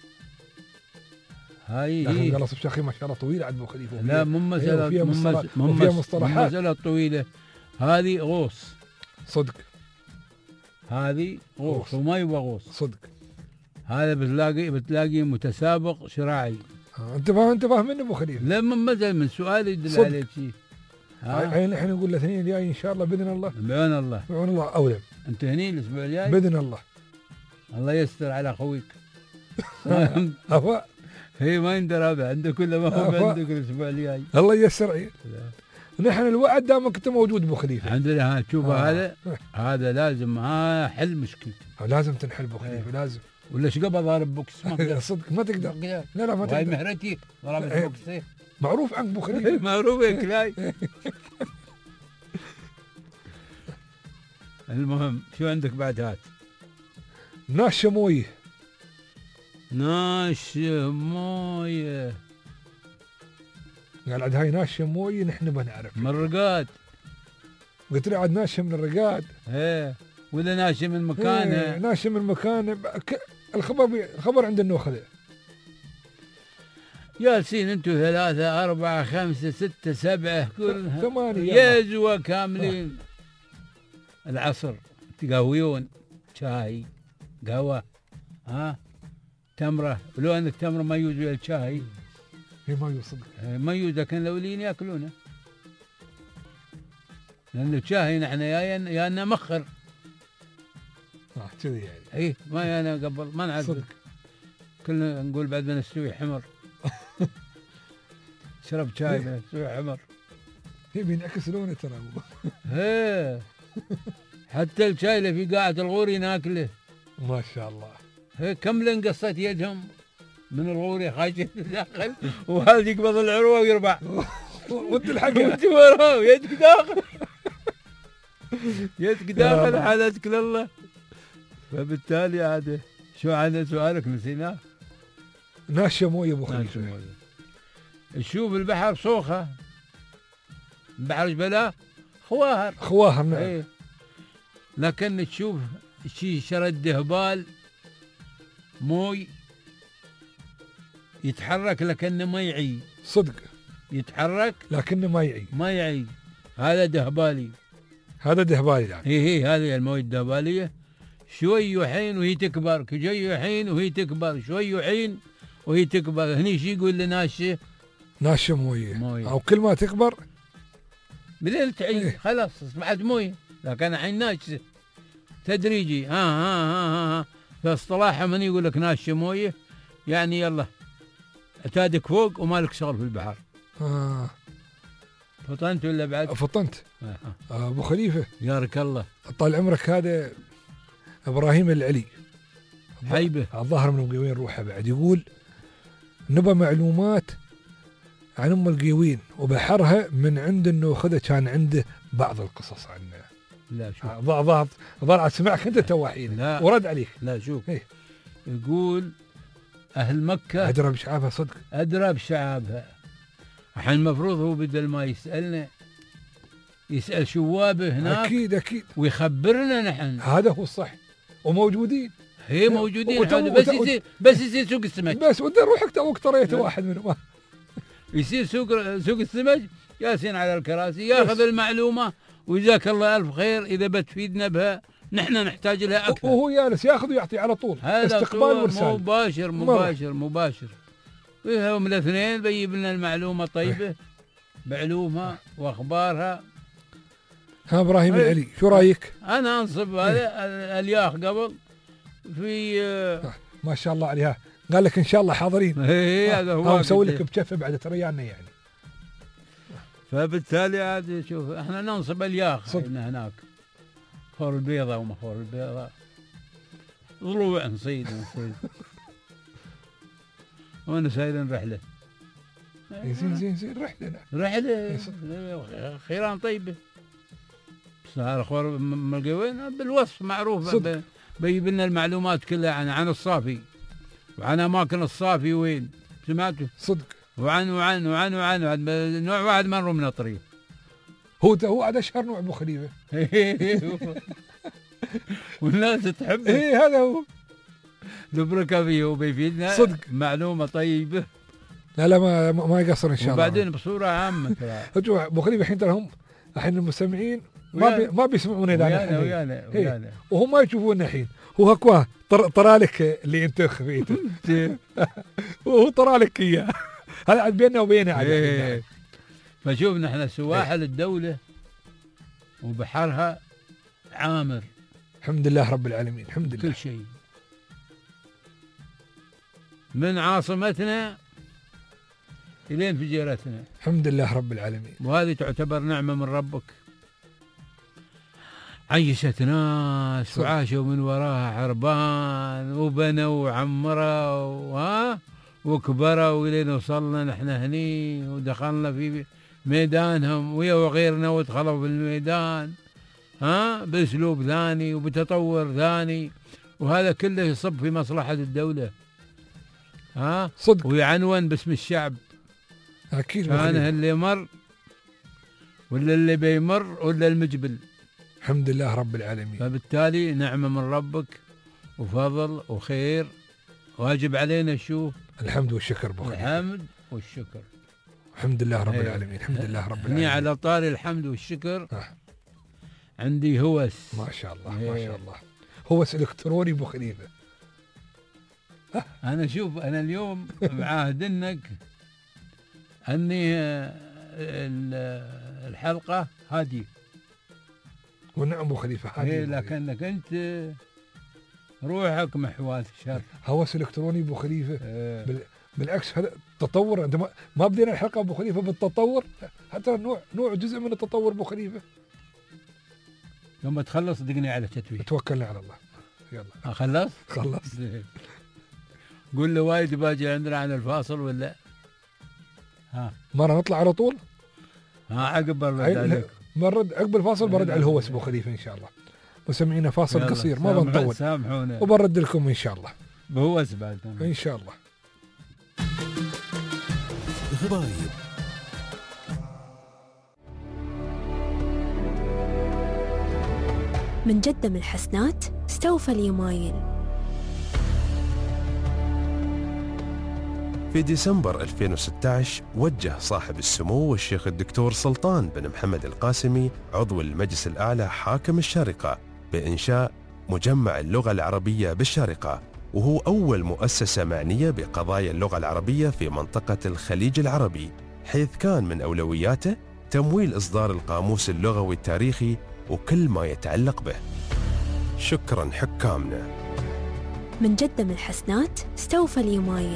هاي هي قلص الشاخي ما شاء الله طويله عند ابو خليفه. لا مو مساله فيها مصطلحات، مساله طويله. هذه غوص صدق، هذه غوص وما يبغى غوص صدق. هذا بتلاقي بتلاقي متسابق شراعي. آه. انت فاهم انت فاهم من ابو خليفه؟ لا من مثل من سؤال يدل عليك شيء. الحين نحن نقول الاثنين الجاي ان شاء الله باذن الله. بعون الله بعون الله اولم. انت هني الاسبوع الجاي باذن الله. الله يستر على اخويك. افا هي ما يندرى ابدا عندك كل ما هو عندك الاسبوع الجاي. الله ييسر عيد. نحن الوعد دامك انت موجود ابو خليفه. عندنا تشوف آه. هذا هذا لازم ها حل مشكلته. لازم تنحل ابو خليفه لازم. ولا شقبه ضارب بوكس ما تقدر. صدق ما تقدر. لا لا ما تقدر. هاي مهرتي ضربت بوكس. معروف عنك ابو خليفه. معروف يا كلاي. المهم شو عندك بعد؟ هات ناش مويه. ناش مويه قال عاد هاي ناشة مويه نحن بنعرف من الرقاد. قلت له عاد ناشة من الرقاد. ايه ولا ناشة من مكانها. ايه ناشة من مكانها. الخبر بي... الخبر عند النوخذ. جالسين انتم ثلاثة أربعة خمسة ستة سبعة كلها ثمانية يزوى كاملين. آه. العصر تقهويون شاي قهوة ها تمرة، ولو انك تمرة ما يوجد الشاي. هي ما يوصل ما يوجد، لكن الاولين ياكلونه لانه شاهي نحن يا يا مخر. اه كذي يعني. اي ما يانا قبل ما نعرف صدق. كلنا نقول بعد ما نستوي حمر. شرب شاي من نستوي حمر. هي بينعكس لونه ترى. ايه حتى الشاي اللي في قاعة الغوري ناكله. ما شاء الله. هي كم لنقصت يدهم من الغوري خاشين داخل، وهذا يقبض العروه ويربع. وانت الحقها وانت وراه يدك داخل. يدك داخل حالتك لله. فبالتالي عاد شو عاد سؤالك نسيناه؟ ناشة مويه ابو خليفه. تشوف البحر صوخه، البحر جبلاه خواهر خواهر نعم. ايه. لكن تشوف شي شرد دهبال موي يتحرك لكنه ما يعي. صدق يتحرك لكنه ما يعي. ما يعي. هذا دهبالي. هذا دهبالي يعني. هي هي هذه المويه الدهباليه. شوي يحين وهي تكبر، شوي يحين وهي تكبر، شوي يحين وهي تكبر. هني شي يقول لي ناشة ناشة مويه. مويه او كل ما تكبر بدل تعي إيه؟ خلاص اصبحت مويه، لكن الحين ناشة تدريجي. ها ها ها ها في اصطلاحها من يقول لك ناشة مويه يعني يلا اتادك فوق ومالك شغل في البحر. آه. فطنت ولا بعد؟ فطنت. آه. آه ابو خليفه يارك الله طال عمرك. هذا ابراهيم العلي حيبه الظاهر من القوين روحه بعد، يقول نبى معلومات عن ام القوين وبحرها من عند انه خذ كان عنده بعض القصص عنه. لا شوف ضغط ضلع سمعك انت توحيد ورد عليك. لا شوف إيه؟ يقول اهل مكه ادرى بشعابها صدق ادرى بشعابها. الحين المفروض هو بدل ما يسالنا يسال شوابه هناك اكيد اكيد ويخبرنا نحن. هذا هو الصح وموجودين هي موجودين وتو... بس وتو... يصير بس يصير سوق السمك بس ودي روحك توك طريت واحد منهم يصير سوق سوق السمك جالسين على الكراسي ياخذ المعلومه وجزاك الله الف خير اذا بتفيدنا بها نحن نحتاج لها اكثر. وهو جالس ياخذ ويعطي على طول استقبال ورسال مباشر مباشر مباشر. وهم الاثنين بيجيب لنا المعلومه طيبه بعلومها واخبارها. ها ابراهيم العلي شو رايك؟ انا انصب هذا الياخ قبل في ما شاء الله عليها قال لك ان شاء الله حاضرين. اي هذا هو مسوي لك بكف بعد تريانا يعني. فبالتالي عاد شوف احنا ننصب الياخ هناك خور البيضة وما خور البيضة ضلوع نصيد نصيد وانا سايرين رحلة. زين زين زين رحلة رحلة خيران طيبة. صار خور ملقوين بالوصف معروف بيجيب لنا المعلومات كلها عن عن الصافي وعن اماكن الصافي وين سمعتوا صدق وعن وعن وعن وعن, وعن نوع واحد ما نروح من الطريق. هو هو هذا اشهر نوع ابو خليفه. والناس تحبه. اي هذا هو نبرك فيه وبيفيدنا صدق معلومه طيبه. لا لا ما ما يقصر ان شاء الله. وبعدين بصوره عامه ترى ابو خليفه الحين ترى هم الحين المستمعين ما بي ما بيسمعونا ويانا ويانا ويانا وهم ما يشوفونا الحين. هو هكوا طرالك اللي انت خفيته وهو طرالك اياه هذا عاد بيننا وبينه عاد. فشوف نحن سواحل الدوله وبحرها عامر الحمد لله رب العالمين الحمد لله كل شيء من عاصمتنا الين فجيرتنا الحمد لله رب العالمين. وهذه تعتبر نعمه من ربك. عيشت ناس وعاشوا من وراها حربان وبنوا وعمروا وها وكبروا ولين وصلنا نحن هني ودخلنا في ميدانهم ويا وغيرنا ودخلوا في الميدان ها باسلوب ثاني وبتطور ثاني وهذا كله يصب في مصلحة الدولة ها صدق ويعنون باسم الشعب. اكيد كان اللي مر ولا اللي بيمر ولا المجبل. الحمد لله رب العالمين. فبالتالي نعمة من ربك وفضل وخير واجب علينا شوف الحمد والشكر بخير. الحمد والشكر الحمد لله رب العالمين الحمد لله رب العالمين. هني على طاري الحمد والشكر آه. عندي هوس ما شاء الله ما شاء الله هوس الكتروني ابو خليفه. انا شوف انا اليوم معاهدنك اني الحلقه هذه ونعم ابو خليفه هذه إيه لكنك انت روحك محواة شر. هوس الكتروني ابو خليفه إيه. بال... بالعكس هذا تطور. انت ما, ما بدينا الحلقه ابو خليفه بالتطور حتى نوع نوع جزء من التطور ابو خليفه. يوم تخلص دقني على تتويج. توكلنا على الله. يلا خلص خلص قول له وايد باجي عندنا عن الفاصل ولا ها مرة نطلع على طول. ها عقب برد عليك مرد عقب الفاصل برد على الهوس ابو خليفه ان شاء الله. مسمعينا فاصل قصير ما بنطول سامحونا وبرد لكم ان شاء الله بهوس بعد ان شاء الله. غبايب من جدة من الحسنات استوفى اليمايل. في ديسمبر ألفين وستة عشر وجه صاحب السمو الشيخ الدكتور سلطان بن محمد القاسمي عضو المجلس الأعلى حاكم الشارقة بإنشاء مجمع اللغة العربية بالشارقة، وهو أول مؤسسة معنية بقضايا اللغة العربية في منطقة الخليج العربي، حيث كان من أولوياته تمويل إصدار القاموس اللغوي التاريخي وكل ما يتعلق به. شكرا حكامنا. من جدة من الحسنات استوفى اليمايل.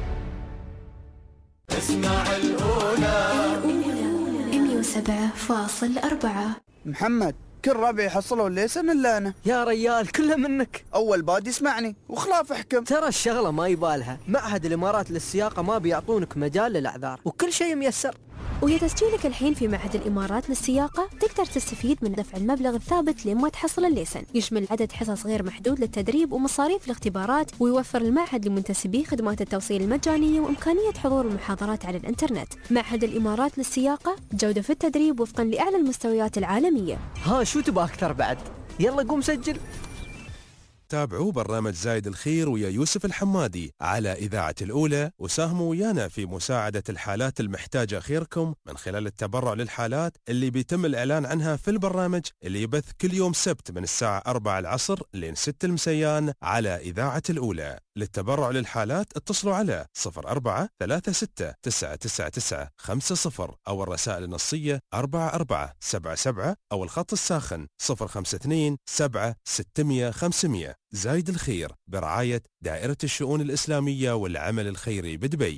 اسمع الأولى الأولى مئة وسبعة فاصلة أربعة. محمد كل ربعي حصلوا الليسن الا انا. يا ريال كله منك. اول باد يسمعني وخلاف احكم. ترى الشغله ما يبالها، معهد الامارات للسياقه ما بيعطونك مجال للاعذار وكل شيء ميسر. ويا تسجيلك الحين في معهد الإمارات للسياقة تقدر تستفيد من دفع المبلغ الثابت لما تحصل الليسن. يشمل عدد حصص غير محدود للتدريب ومصاريف الاختبارات، ويوفر المعهد لمنتسبيه خدمات التوصيل المجانية وإمكانية حضور المحاضرات على الإنترنت. معهد الإمارات للسياقة، جودة في التدريب وفقا لأعلى المستويات العالمية. ها شو تبغى أكثر بعد؟ يلا قوم سجل. تابعوا برنامج زايد الخير ويا يوسف الحمادي على إذاعة الأولى، وساهموا ويانا في مساعدة الحالات المحتاجة خيركم من خلال التبرع للحالات اللي بيتم الإعلان عنها في البرنامج اللي يبث كل يوم سبت من الساعة أربعة العصر لين ستة المسيان على إذاعة الأولى. للتبرع للحالات اتصلوا على صفر أربعة ثلاثة ستة تسعة تسعة تسعة خمسة صفر أو الرسائل النصية أربعة أربعة سبعة سبعة أو الخط الساخن صفر خمسة اثنين سبعة ستمية خمسمية. زايد الخير برعاية دائرة الشؤون الإسلامية والعمل الخيري بدبي.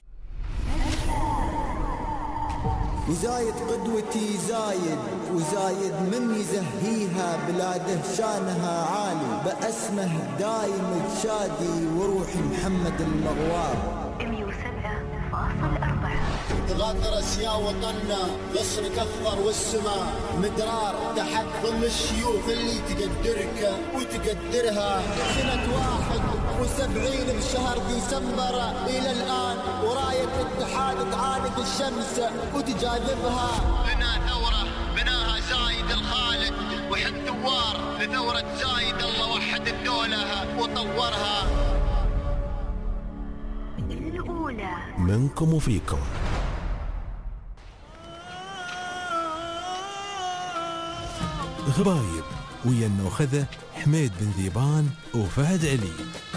وزايد قدوتي زايد، وزايد من يزهيها بلاده شانها عالي، بأسمه دايم تشادي وروحي محمد المغوار. مية وسبعة فاصل أربعة. تغادرس يا وطننا غصن كفر والسماء، مدرار تحت ظل الشيوخ اللي تقدرك وتقدرها. سنة واحد وسبعين بشهر ديسمبر إلى الآن، وراية الاتحاد تعانق الشمس وتجاذبها. بنا ثورة بناها زايد الخالد، وحد ثوار لثورة زايد، الله وحد الدولة وطورها. الأولى منكم وفيكم. غرايب ويا النوخذة حميد بن ذيبان وفهد علي.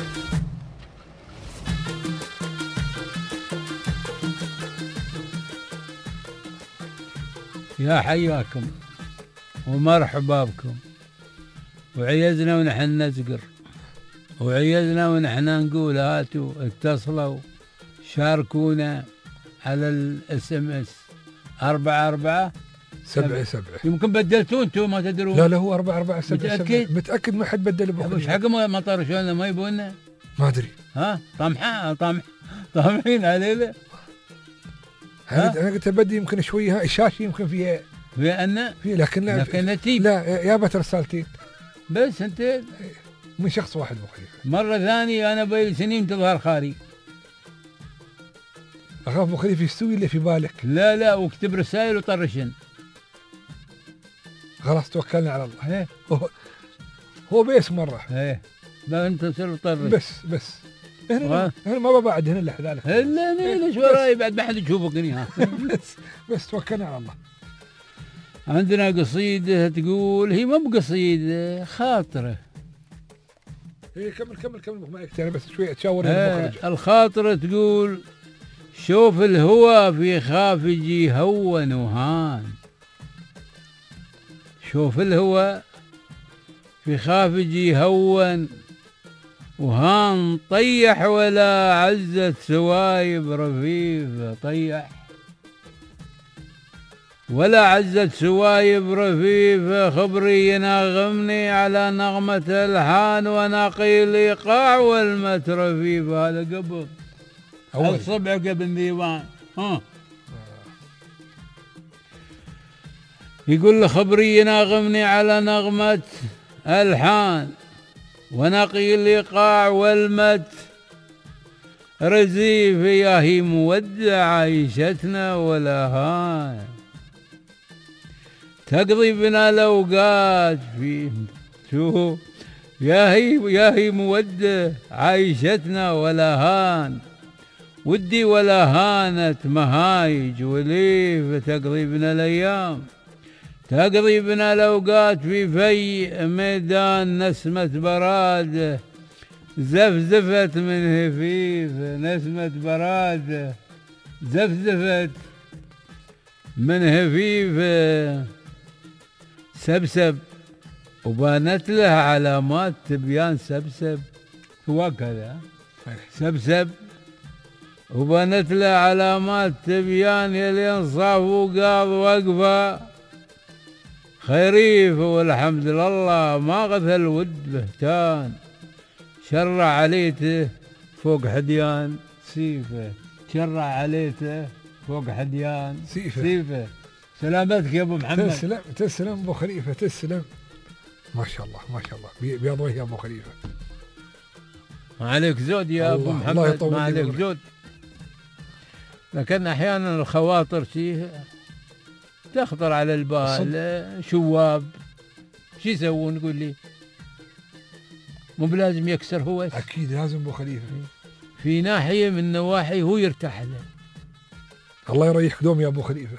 يا حياكم ومرحبا بكم، وعيزنا ونحن نزقر، وعيزنا ونحن نقول هاتوا اتصلوا شاركونا على الاس ام اس أربعة أربعة سبعة سبعة. يمكن بدلتوا انتم ما تدرون. لا لا هو أربعة أربعة سبعة. متأكد؟ متأكد ما حد بدل ابو مش حق ما طرشونا ما يبونا. ما ادري. ها طمحة طمح طامحين علينا. انا قلت بدي يمكن شويه الشاشه يمكن فيها فيها أن في، لكن لا لكن تيب. لا يابت رسالتين بس انت من شخص واحد مخيف. مرة ثانية انا بقالي سنين تظهر خاري. اخاف مخيف يستوي اللي في بالك. لا لا واكتب رسائل وطرشن. خلاص توكلنا على الله. ايه هو, هو بيس مرة. ايه لا انت تصير طرش. بس بس هنا هنا ما ببعد هنا لحد ذلك. هلا ليش وراي بعد ما حد يشوفك هنا. بس بس توكلنا على الله. عندنا قصيدة تقول، هي مو بقصيدة، خاطرة. ايه كمل كمل كمل معك انا بس شوية اتشاور المخرج. الخاطرة تقول: شوف الهوى في خافجي هون وهان، شوف الهوى في خافجي هون وهان، طيح ولا عزة سوايب رفيفة، طيح ولا عزة سوايب رفيفة، خبري يناغمني على نغمة الحان، ونقيل ايقاع والمت رفيفة. هذا قبل الصبع قبل ديوان. ها يقول له: خبري يناغمني على نغمة الحان، ونقي الايقاع والمت رزيف، يا هي مودع عيشتنا ولا هان، تقضي بنا الاوقات في شوف، يا هي يا هي مودع عيشتنا ولا هان، ودي ولا هانت مهايج وليف، تقضي بنا الايام تقضي بنا الأوقات في في ميدان، نسمة براد زفزفت من هفيف، نسمة براد زفزفت من هفيف، سبسب وبانت لها علامات تبيان، سبسب وكذا سبسب وبانت لها علامات تبيان، يلين صاف وقاض وقفة خريف والحمد لله ما غثى الود بهتان، شرع عليته فوق حديان سيفه، شرع عليته فوق حديان سيفه, سيفه. سلامتك يا ابو محمد. تسلم تسلم ابو خليفه تسلم. ما شاء الله ما شاء الله بياض وجه يا ابو خليفه. ما عليك زود يا ابو محمد، ما عليك زود. لكن احيانا الخواطر شيء تخطر على البال، شواب شو يسوون؟ قول لي. مو بلازم يكسر هو. اكيد لازم ابو خليفه. في ناحيه من النواحي هو يرتاح له. الله يريحك دوم يا ابو خليفه.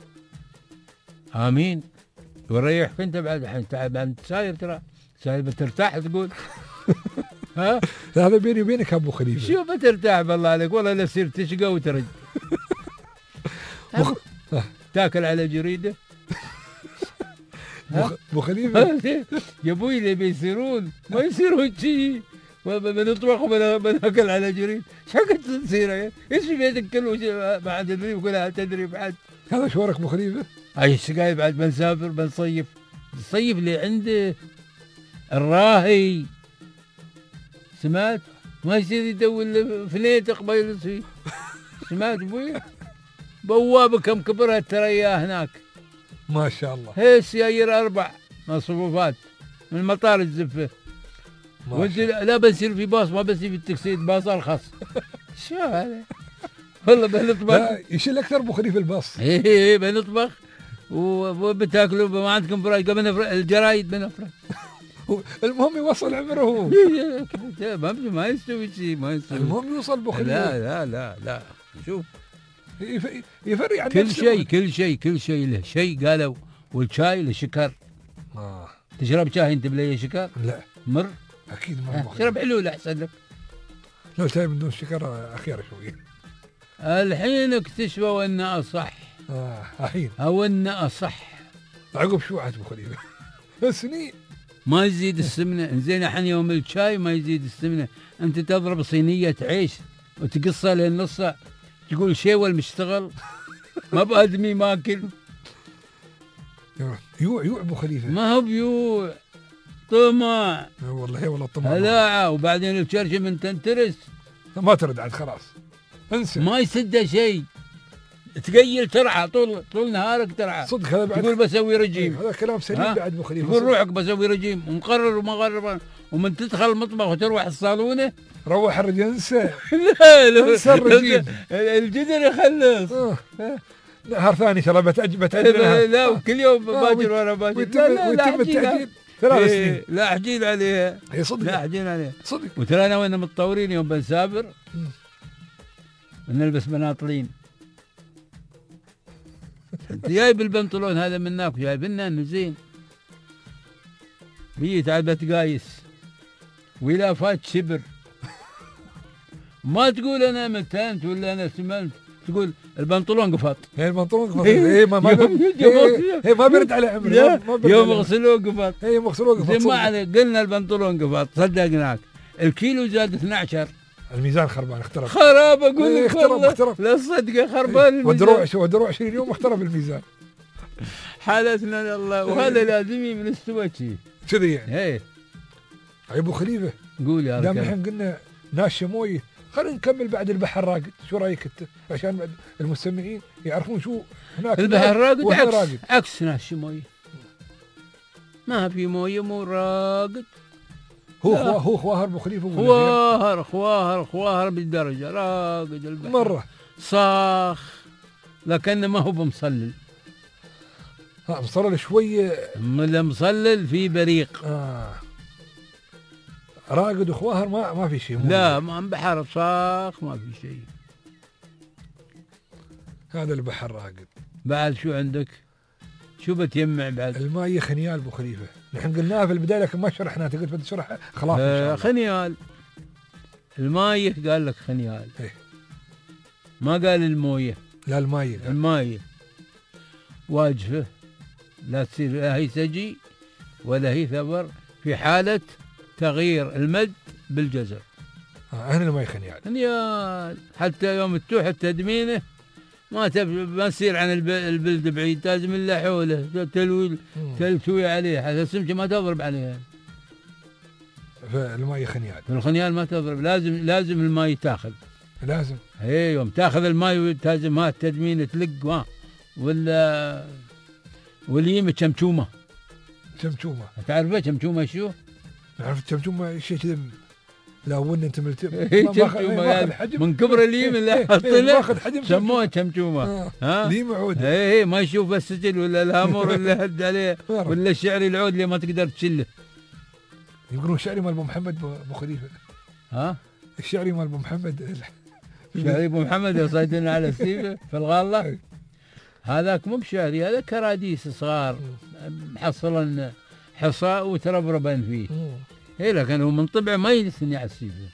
امين. ويريحك انت بعد. الحين بعد ساير ترى ساير بترتاح تقول. ها هذا بيني وبينك يا ابو خليفه. شو بترتاح بالله عليك والله لا تصير تشقى وترد. بخ... تاكل على جريده. ابو خليفه يا ابوي اللي بيصيرون ما يصيرون شيء، بنطبخ وبناكل على جريد. ايش حقت تصير؟ ايش في بيتك كله بعد تدري وكلها تدري بعد. هذا شورك ابو خليفه؟ اي السقاي بعد بنسافر بنصيف. الصيف اللي عنده الراهي سمعت ما يصير يدور فليت قبيل فيه. سمعت ابوي؟ بوابه كم كبرها ترياه هناك ما شاء الله. هي سيايير اربع مصفوفات من مطار الزفه. وانت لا بنصير في باص، ما بنصير في التكسيد، باص ارخص. شو هذا؟ والله بنطبخ. لا يشيل اكثر ابو خليفه الباص. ايه ايه بنطبخ وبتاكلوا ما عندكم فراش قبل الجرايد بنفرش. المهم يوصل عمره. ما ما يستوي شيء، ما يستوي. المهم يوصل ابو خليفه. لا لا لا لا شوف يفرق عن كل شيء كل شيء كل شيء له شيء. قالوا والشاي له شكر. آه. تشرب شاي انت بلا شكر؟ لا مر اكيد ما شرب حلول احسن لك. لو شاي من دون شكر اخير شوي. الحين اكتشفوا انه اصح. اه الحين او انه اصح عقب شو عاد ابو خليفه. سنين ما يزيد السمنه. زين الحين يوم الشاي ما يزيد السمنه. انت تضرب صينيه عيش وتقصها للنص تقول شيء المشتغل ما بادمي ماكل. يوع يوع ابو خليفه. ما هو بيوع، طمع. والله والله طمع. هلاعه. وبعدين الشرشه من تنترس ما ترد عاد خلاص انسى. ما يسد شيء. تقيل ترعى طول طول نهارك ترعى. صدق هذا بعد. تقول بسوي رجيم. هذا كلام سليم بعد ابو خليفه. تقول روحك بسوي رجيم ومقرر وما قرر. ومن تدخل المطبخ وتروح الصالونه روح الرجل انسى. لا لا انسى الرجيم. الجدر يخلص. آه. نهار ثاني ترى بتأجل. لا وكل يوم باجر ورا باجر. ويتم التأجيل ثلاث سنين. لا احجيل عليها. اي صدق. لا احجيل عليها صدق. وترى انا وانا متطورين يوم بنسافر ونلبس بناطلين. انت جايب البنطلون هذا منك وجايب لنا انه زين. بيجي تعال بتقايس ولافات شبر. ما تقول انا متنت ولا انا سمنت، تقول البنطلون قفط. ايه البنطلون قفط. ايه ما ما ايه ما برد على عمره. يوم غسلوه قفط. ايه غسلوه قفط. زين ما عليك قلنا البنطلون قفط صدقناك. الكيلو زاد اثني عشر. الميزان خربان اخترب. خراب اقول لك. اخترب اخترب. لا صدقه خربان الميزان. والدروع شو الدروع عشرين يوم اخترب الميزان. حالتنا الله. وهذا لازمي من السوتشي كذي يعني. ايه ابو خليفه قول يا رجال. دام الحين قلنا ناش مويه خلينا نكمل بعد البحر راقد. شو رايك انت عشان بعد المستمعين يعرفون شو هناك البحر راقد؟ عكس راقد. عكس ناش مويه. ما في مويه مو راقد. هو خوا هو خواهر ابو خليفه. خواهر خواهر خواهر بالدرجه. راقد البحر مره صاخ لكنه ما هو بمصلل. ها مصلل شويه. مصلل في بريق. اه راقد وخواهر ما ما في شيء. لا ما بحر صاخ ما في شيء. هذا البحر راقد. بعد شو عندك؟ شو بتجمع بعد؟ الماي خنيال ابو خليفه. نحن قلناها في البدايه لكن ما شرحناها. تقدر بتشرح خلاص ان شاء الله. خنيال. الماي قال لك خنيال. ايه ما قال المويه. لا الماي قال. الماي واجفه لا تصير لا هي سجي ولا هي ثبر في حاله تغيير المد بالجزر. اه هنا الماي خنيال. خنيال حتى يوم تروح التدمينه ما تب ما تصير عن الب- البلد بعيد، لازم الا حوله تلوي تلتوي عليه حتى السمكه ما تضرب عليها. فالماء خنيال، في الخنيال ما تضرب، لازم لازم الماء تاخذ، لازم اي يوم تاخذ الماء ولازم ما التدمين تلق ما ولا واليم تشمشومه. شمشومه تعرفه شمشومه شو؟ عرفت شمشومه شيء كذا لا ون انت ملتم من كبر اليم اللي حطينا ماخذ حجم سموه شمشومه. ها ليم عود اي ما يشوف السجل ولا الهامور اللي هد عليه ولا الشعري العود اللي ما تقدر تشله. يقولون شعري مال ابو محمد ابو خليفه. ها الشعري مال ابو محمد شعري ابو محمد يصيدنا على السيفه في الغاله. هذاك مو بشعري، هذا كراديس صغار محصلا حصى وتربربا فيه. اي لكن هو من طبعه ما يثني على السيفه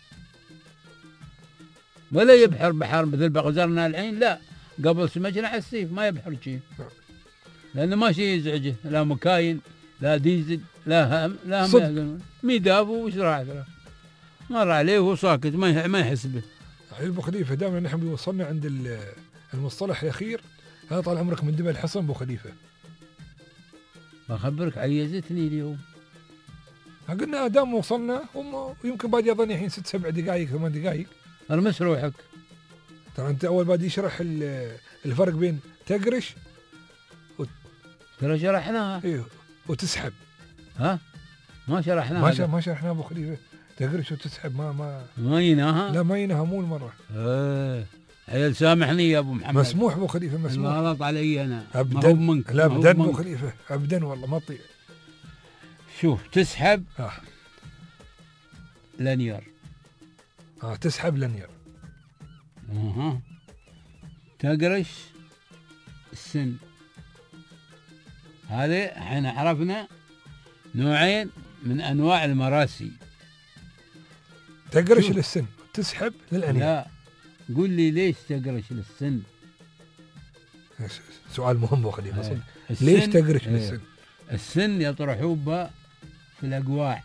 ولا يبحر بحر مثل بغزرنا الحين، لا قبل سمجنا على السيف ما يبحر شيء لانه ما شيء يزعجه، لا مكاين لا ديزل لا هم لا هم ميداف وش راح مر عليه وهو ساكت ما ما يحس به. ابو خليفه دائما نحن بيوصلنا عند المصطلح الاخير، هذا طال عمرك من دبل الحصن ابو خليفه. بخبرك عيزتني اليوم. قلنا دام وصلنا ويمكن باقي اظن الحين ست سبع دقائق ثمان دقائق. ارمس روحك. ترى انت اول بادي يشرح الفرق بين تقرش و... ترى شرحناها. ايوه وتسحب. ها؟ ما شرحناها. ما, شرح ما شرحناها ابو خليفه. تقرش وتسحب ما ما ما يناها؟ لا ما يناها مو المره. ايه عيل سامحني يا ابو محمد. مسموح ابو خليفه مسموح. غلط علي انا. ابدا منك. لا ابدا ابو خليفه ابدا والله ما تطيع. شوف تسحب آه. لانير. اه تسحب لانير. اها تقرش السن. هذه احنا عرفنا نوعين من انواع المراسي. تقرش للسن تسحب للانير. لا قل لي ليش تقرش للسن؟ سؤال مهم ابو خليفه. ليش تقرش ايه. للسن؟ السن يطرحوه في الأقواع،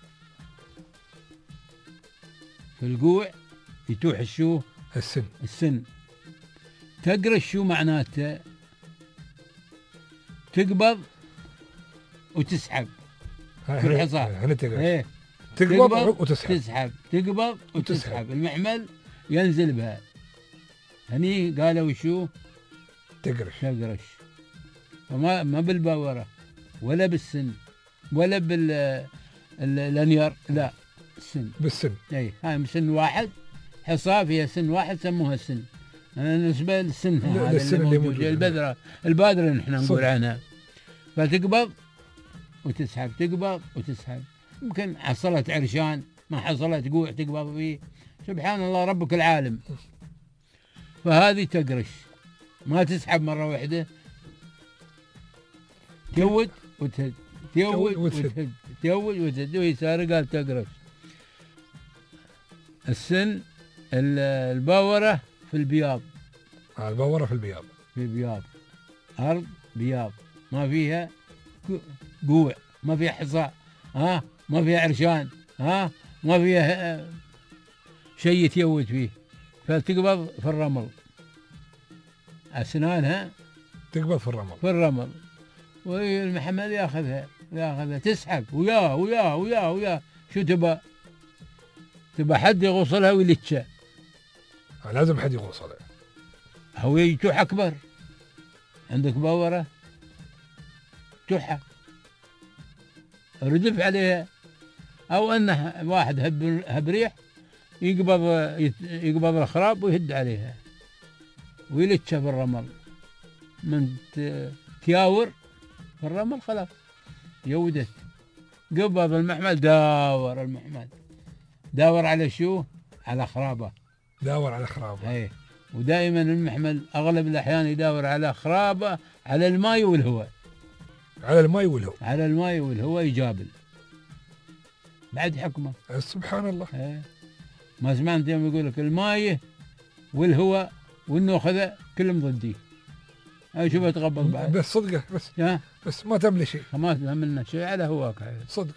في القوع يتوح الشو السن. السن تقرش شو معناته؟ تقبض وتسحب في الحصان. هنا تقرش. ايه تقبض وتسحب. تسحب تقبض وتسحب. المعمل ينزل بها. هني قالوا شو؟ تقرش. تقرش. وما ما بالباورة ولا بالسن ولا بالانيار، لا السن. بالسن. اي هاي سن واحد، حصى فيها سن واحد سموها السن. انا بالنسبه للسن هذا اللي موجود البذره البادره اللي احنا نقول عنها. فتقبض وتسحب تقبض وتسحب. يمكن حصلت عرشان ما حصلت قوع تقبض فيه. سبحان الله ربك العالم. فهذه تقرش ما تسحب مره واحده. تيود وتهد تيود وتهد تيود وتهد ويسار قال تقرش. السن الباورة في البياض. آه الباورة في البياض. في البياض أرض بياض ما فيها قوع ما فيها حصى ها ما فيها عرشان ها ما فيها شيء يتيود فيه. فتقبض في الرمل. أسنانها تقبض في الرمل. في الرمل. والمحمد ياخذها ياخذها تسحب وياه وياه وياه وياه. شو تبى؟ تبى حد يغوصلها ويلتشها. لازم حد يغوصلها. هو يتوح اكبر. عندك باوره توحه ردف عليها، او انه واحد هب هبريح يقبض يقبض الخراب ويهد عليها ويلتشها في الرمل. من تياور في الرمل خلاص يودت. قبض المحمل داور المحمل داور على شو؟ على خرابه. داور على خرابه. ايه ودائما المحمل اغلب الاحيان يداور على خرابه على الماء والهواء. على الماء والهواء. على الماء والهواء يجابل. بعد حكمه. سبحان الله. ايه ما سمعت يوم يقول لك الماء والهواء والنوخذه كلهم ضدي. اي شوف اتقبل بعد. بس صدقه بس. يا بس ما تملي شيء. ما تملنا شيء على هواك. صدق.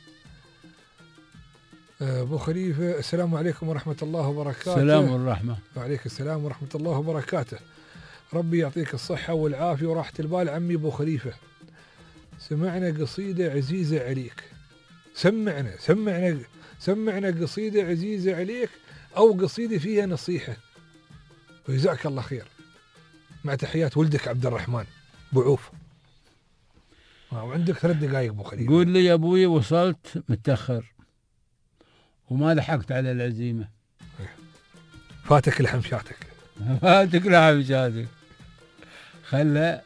ابو خليفه السلام عليكم ورحمه الله وبركاته. السلام والرحمه. وعليكم السلام ورحمه الله وبركاته. ربي يعطيك الصحة والعافية وراحة البال عمي أبو خليفة. سمعنا قصيدة عزيزة عليك. سمعنا سمعنا سمعنا قصيدة عزيزة عليك أو قصيدة فيها نصيحة. وجزاك الله خير. مع تحيات ولدك عبد الرحمن بوعوف. وعندك ثلاث دقائق أبو خليفة. قول لي يا أبوي وصلت متأخر وما لحقت على العزيمة. فاتك لحم شاتك. فاتك لحم شاتك. خلى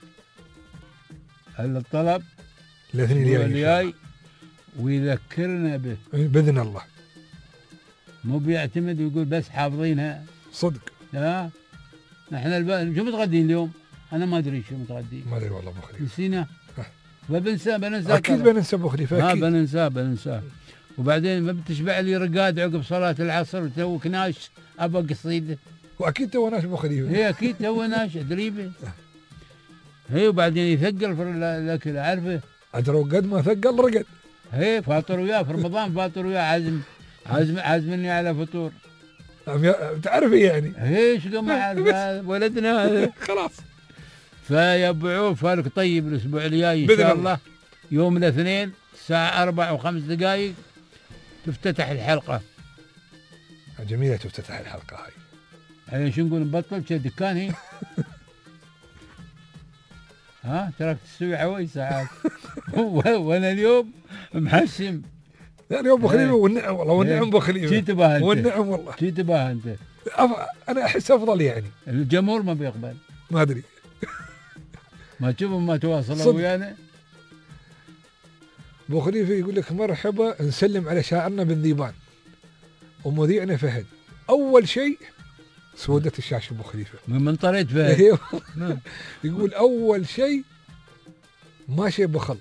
الطلب الاثنين الجاي ويذكرنا به بإذن الله. مو بيعتمد ويقول بس حافظينها. صدق. لا نحن الب... شو متغدين اليوم؟ أنا ما أدري شو متغدين. ما أدري والله أبو خليفة. نسينا. فبنسى بنسى أكيد بننسى أبو خليفة. أكيد. بننسى بننسى. وبعدين ما بتشبع لي رقاد عقب صلاة العصر توك ناش أبى قصيدة. وأكيد تو ناش أبو خليفة. هي أكيد تو ناش دريبة. هي وبعدين يثقل في الأكل عارفه. أدروا قد ما ثقل رقد. هي فاطر وياه في رمضان فاطر وياه عازم عازم عازمني على فطور. تعرفي يعني. هي ايش قام عارف ولدنا هذا. خلاص. فيا ابو عوف فالك طيب الاسبوع الجاي ان شاء الله يوم الاثنين الساعة أربع وخمس دقائق تفتتح الحلقة. جميلة تفتتح الحلقة هاي. يعني شو نقول نبطل شو دكان هي؟ ها تركت تسوي حوي ساعات. وانا اليوم محشم. لا اليوم ابو خليفه والنعم والله والنعم ابو خليفه. شي تباه انت؟ والنعم والله. شي تباه انت؟ انا احس افضل يعني. الجمهور ما بيقبل. ما ادري. ما تشوفهم ما تواصلوا ويانا. ابو خليفه يقول لك مرحبا نسلم على شاعرنا بن ذيبان ومذيعنا فهد. اول شيء سودة الشاشه ابو خليفه. من طريت فهد. يقول اول شيء ماشي بخل.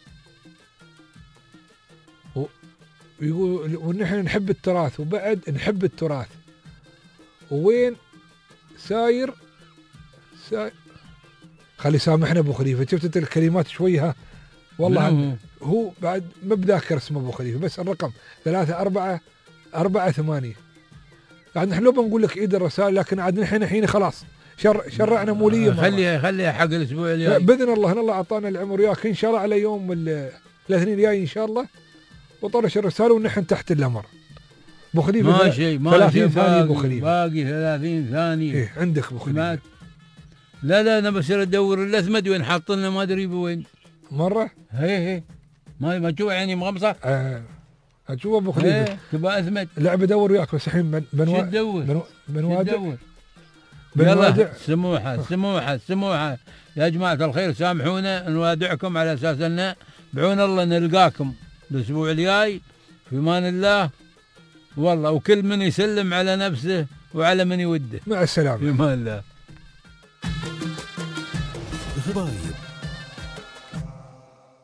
ويقول ونحن نحب التراث وبعد نحب التراث. وين ساير ساير خلي سامحنا ابو خليفه. شفت الكلمات شويه والله هو بعد ما بذاكر اسمه ابو خليفه بس الرقم ثلاثة أربعة أربعة ثمانية. بعد نحن لو بنقول لك عيد الرسائل لكن عاد نحن الحين خلاص شر شرعنا موليه. خليها خليها حق الاسبوع الجاي باذن الله. ان الله اعطانا العمر وياك ان شاء الله على يوم الاثنين الجاي ان شاء الله وطرش الرساله ونحن تحت الامر. ابو خليفه ماشي ثلاثين ثانيه ابو خليفه. باقي ثلاثين ثانيه. ايه عندك ابو خليفه. لا لا انا بصير ادور الاثمد وين حاط لنا ما ادري بوين مره. هي هي ما ما تشوف عيني مغمصه. آه. اشوف ابو خليفه تبغى اثمد. لعب ادور وياك بس الحين بن بن شو تدور؟ بنوادع يلا سموحه سموحه سموحه يا جماعه الخير سامحونا نوادعكم على اساس ان بعون الله نلقاكم الاسبوع الجاي في امان الله والله. وكل من يسلم على نفسه وعلى من يوده. مع السلامه. في امان الله. غرايب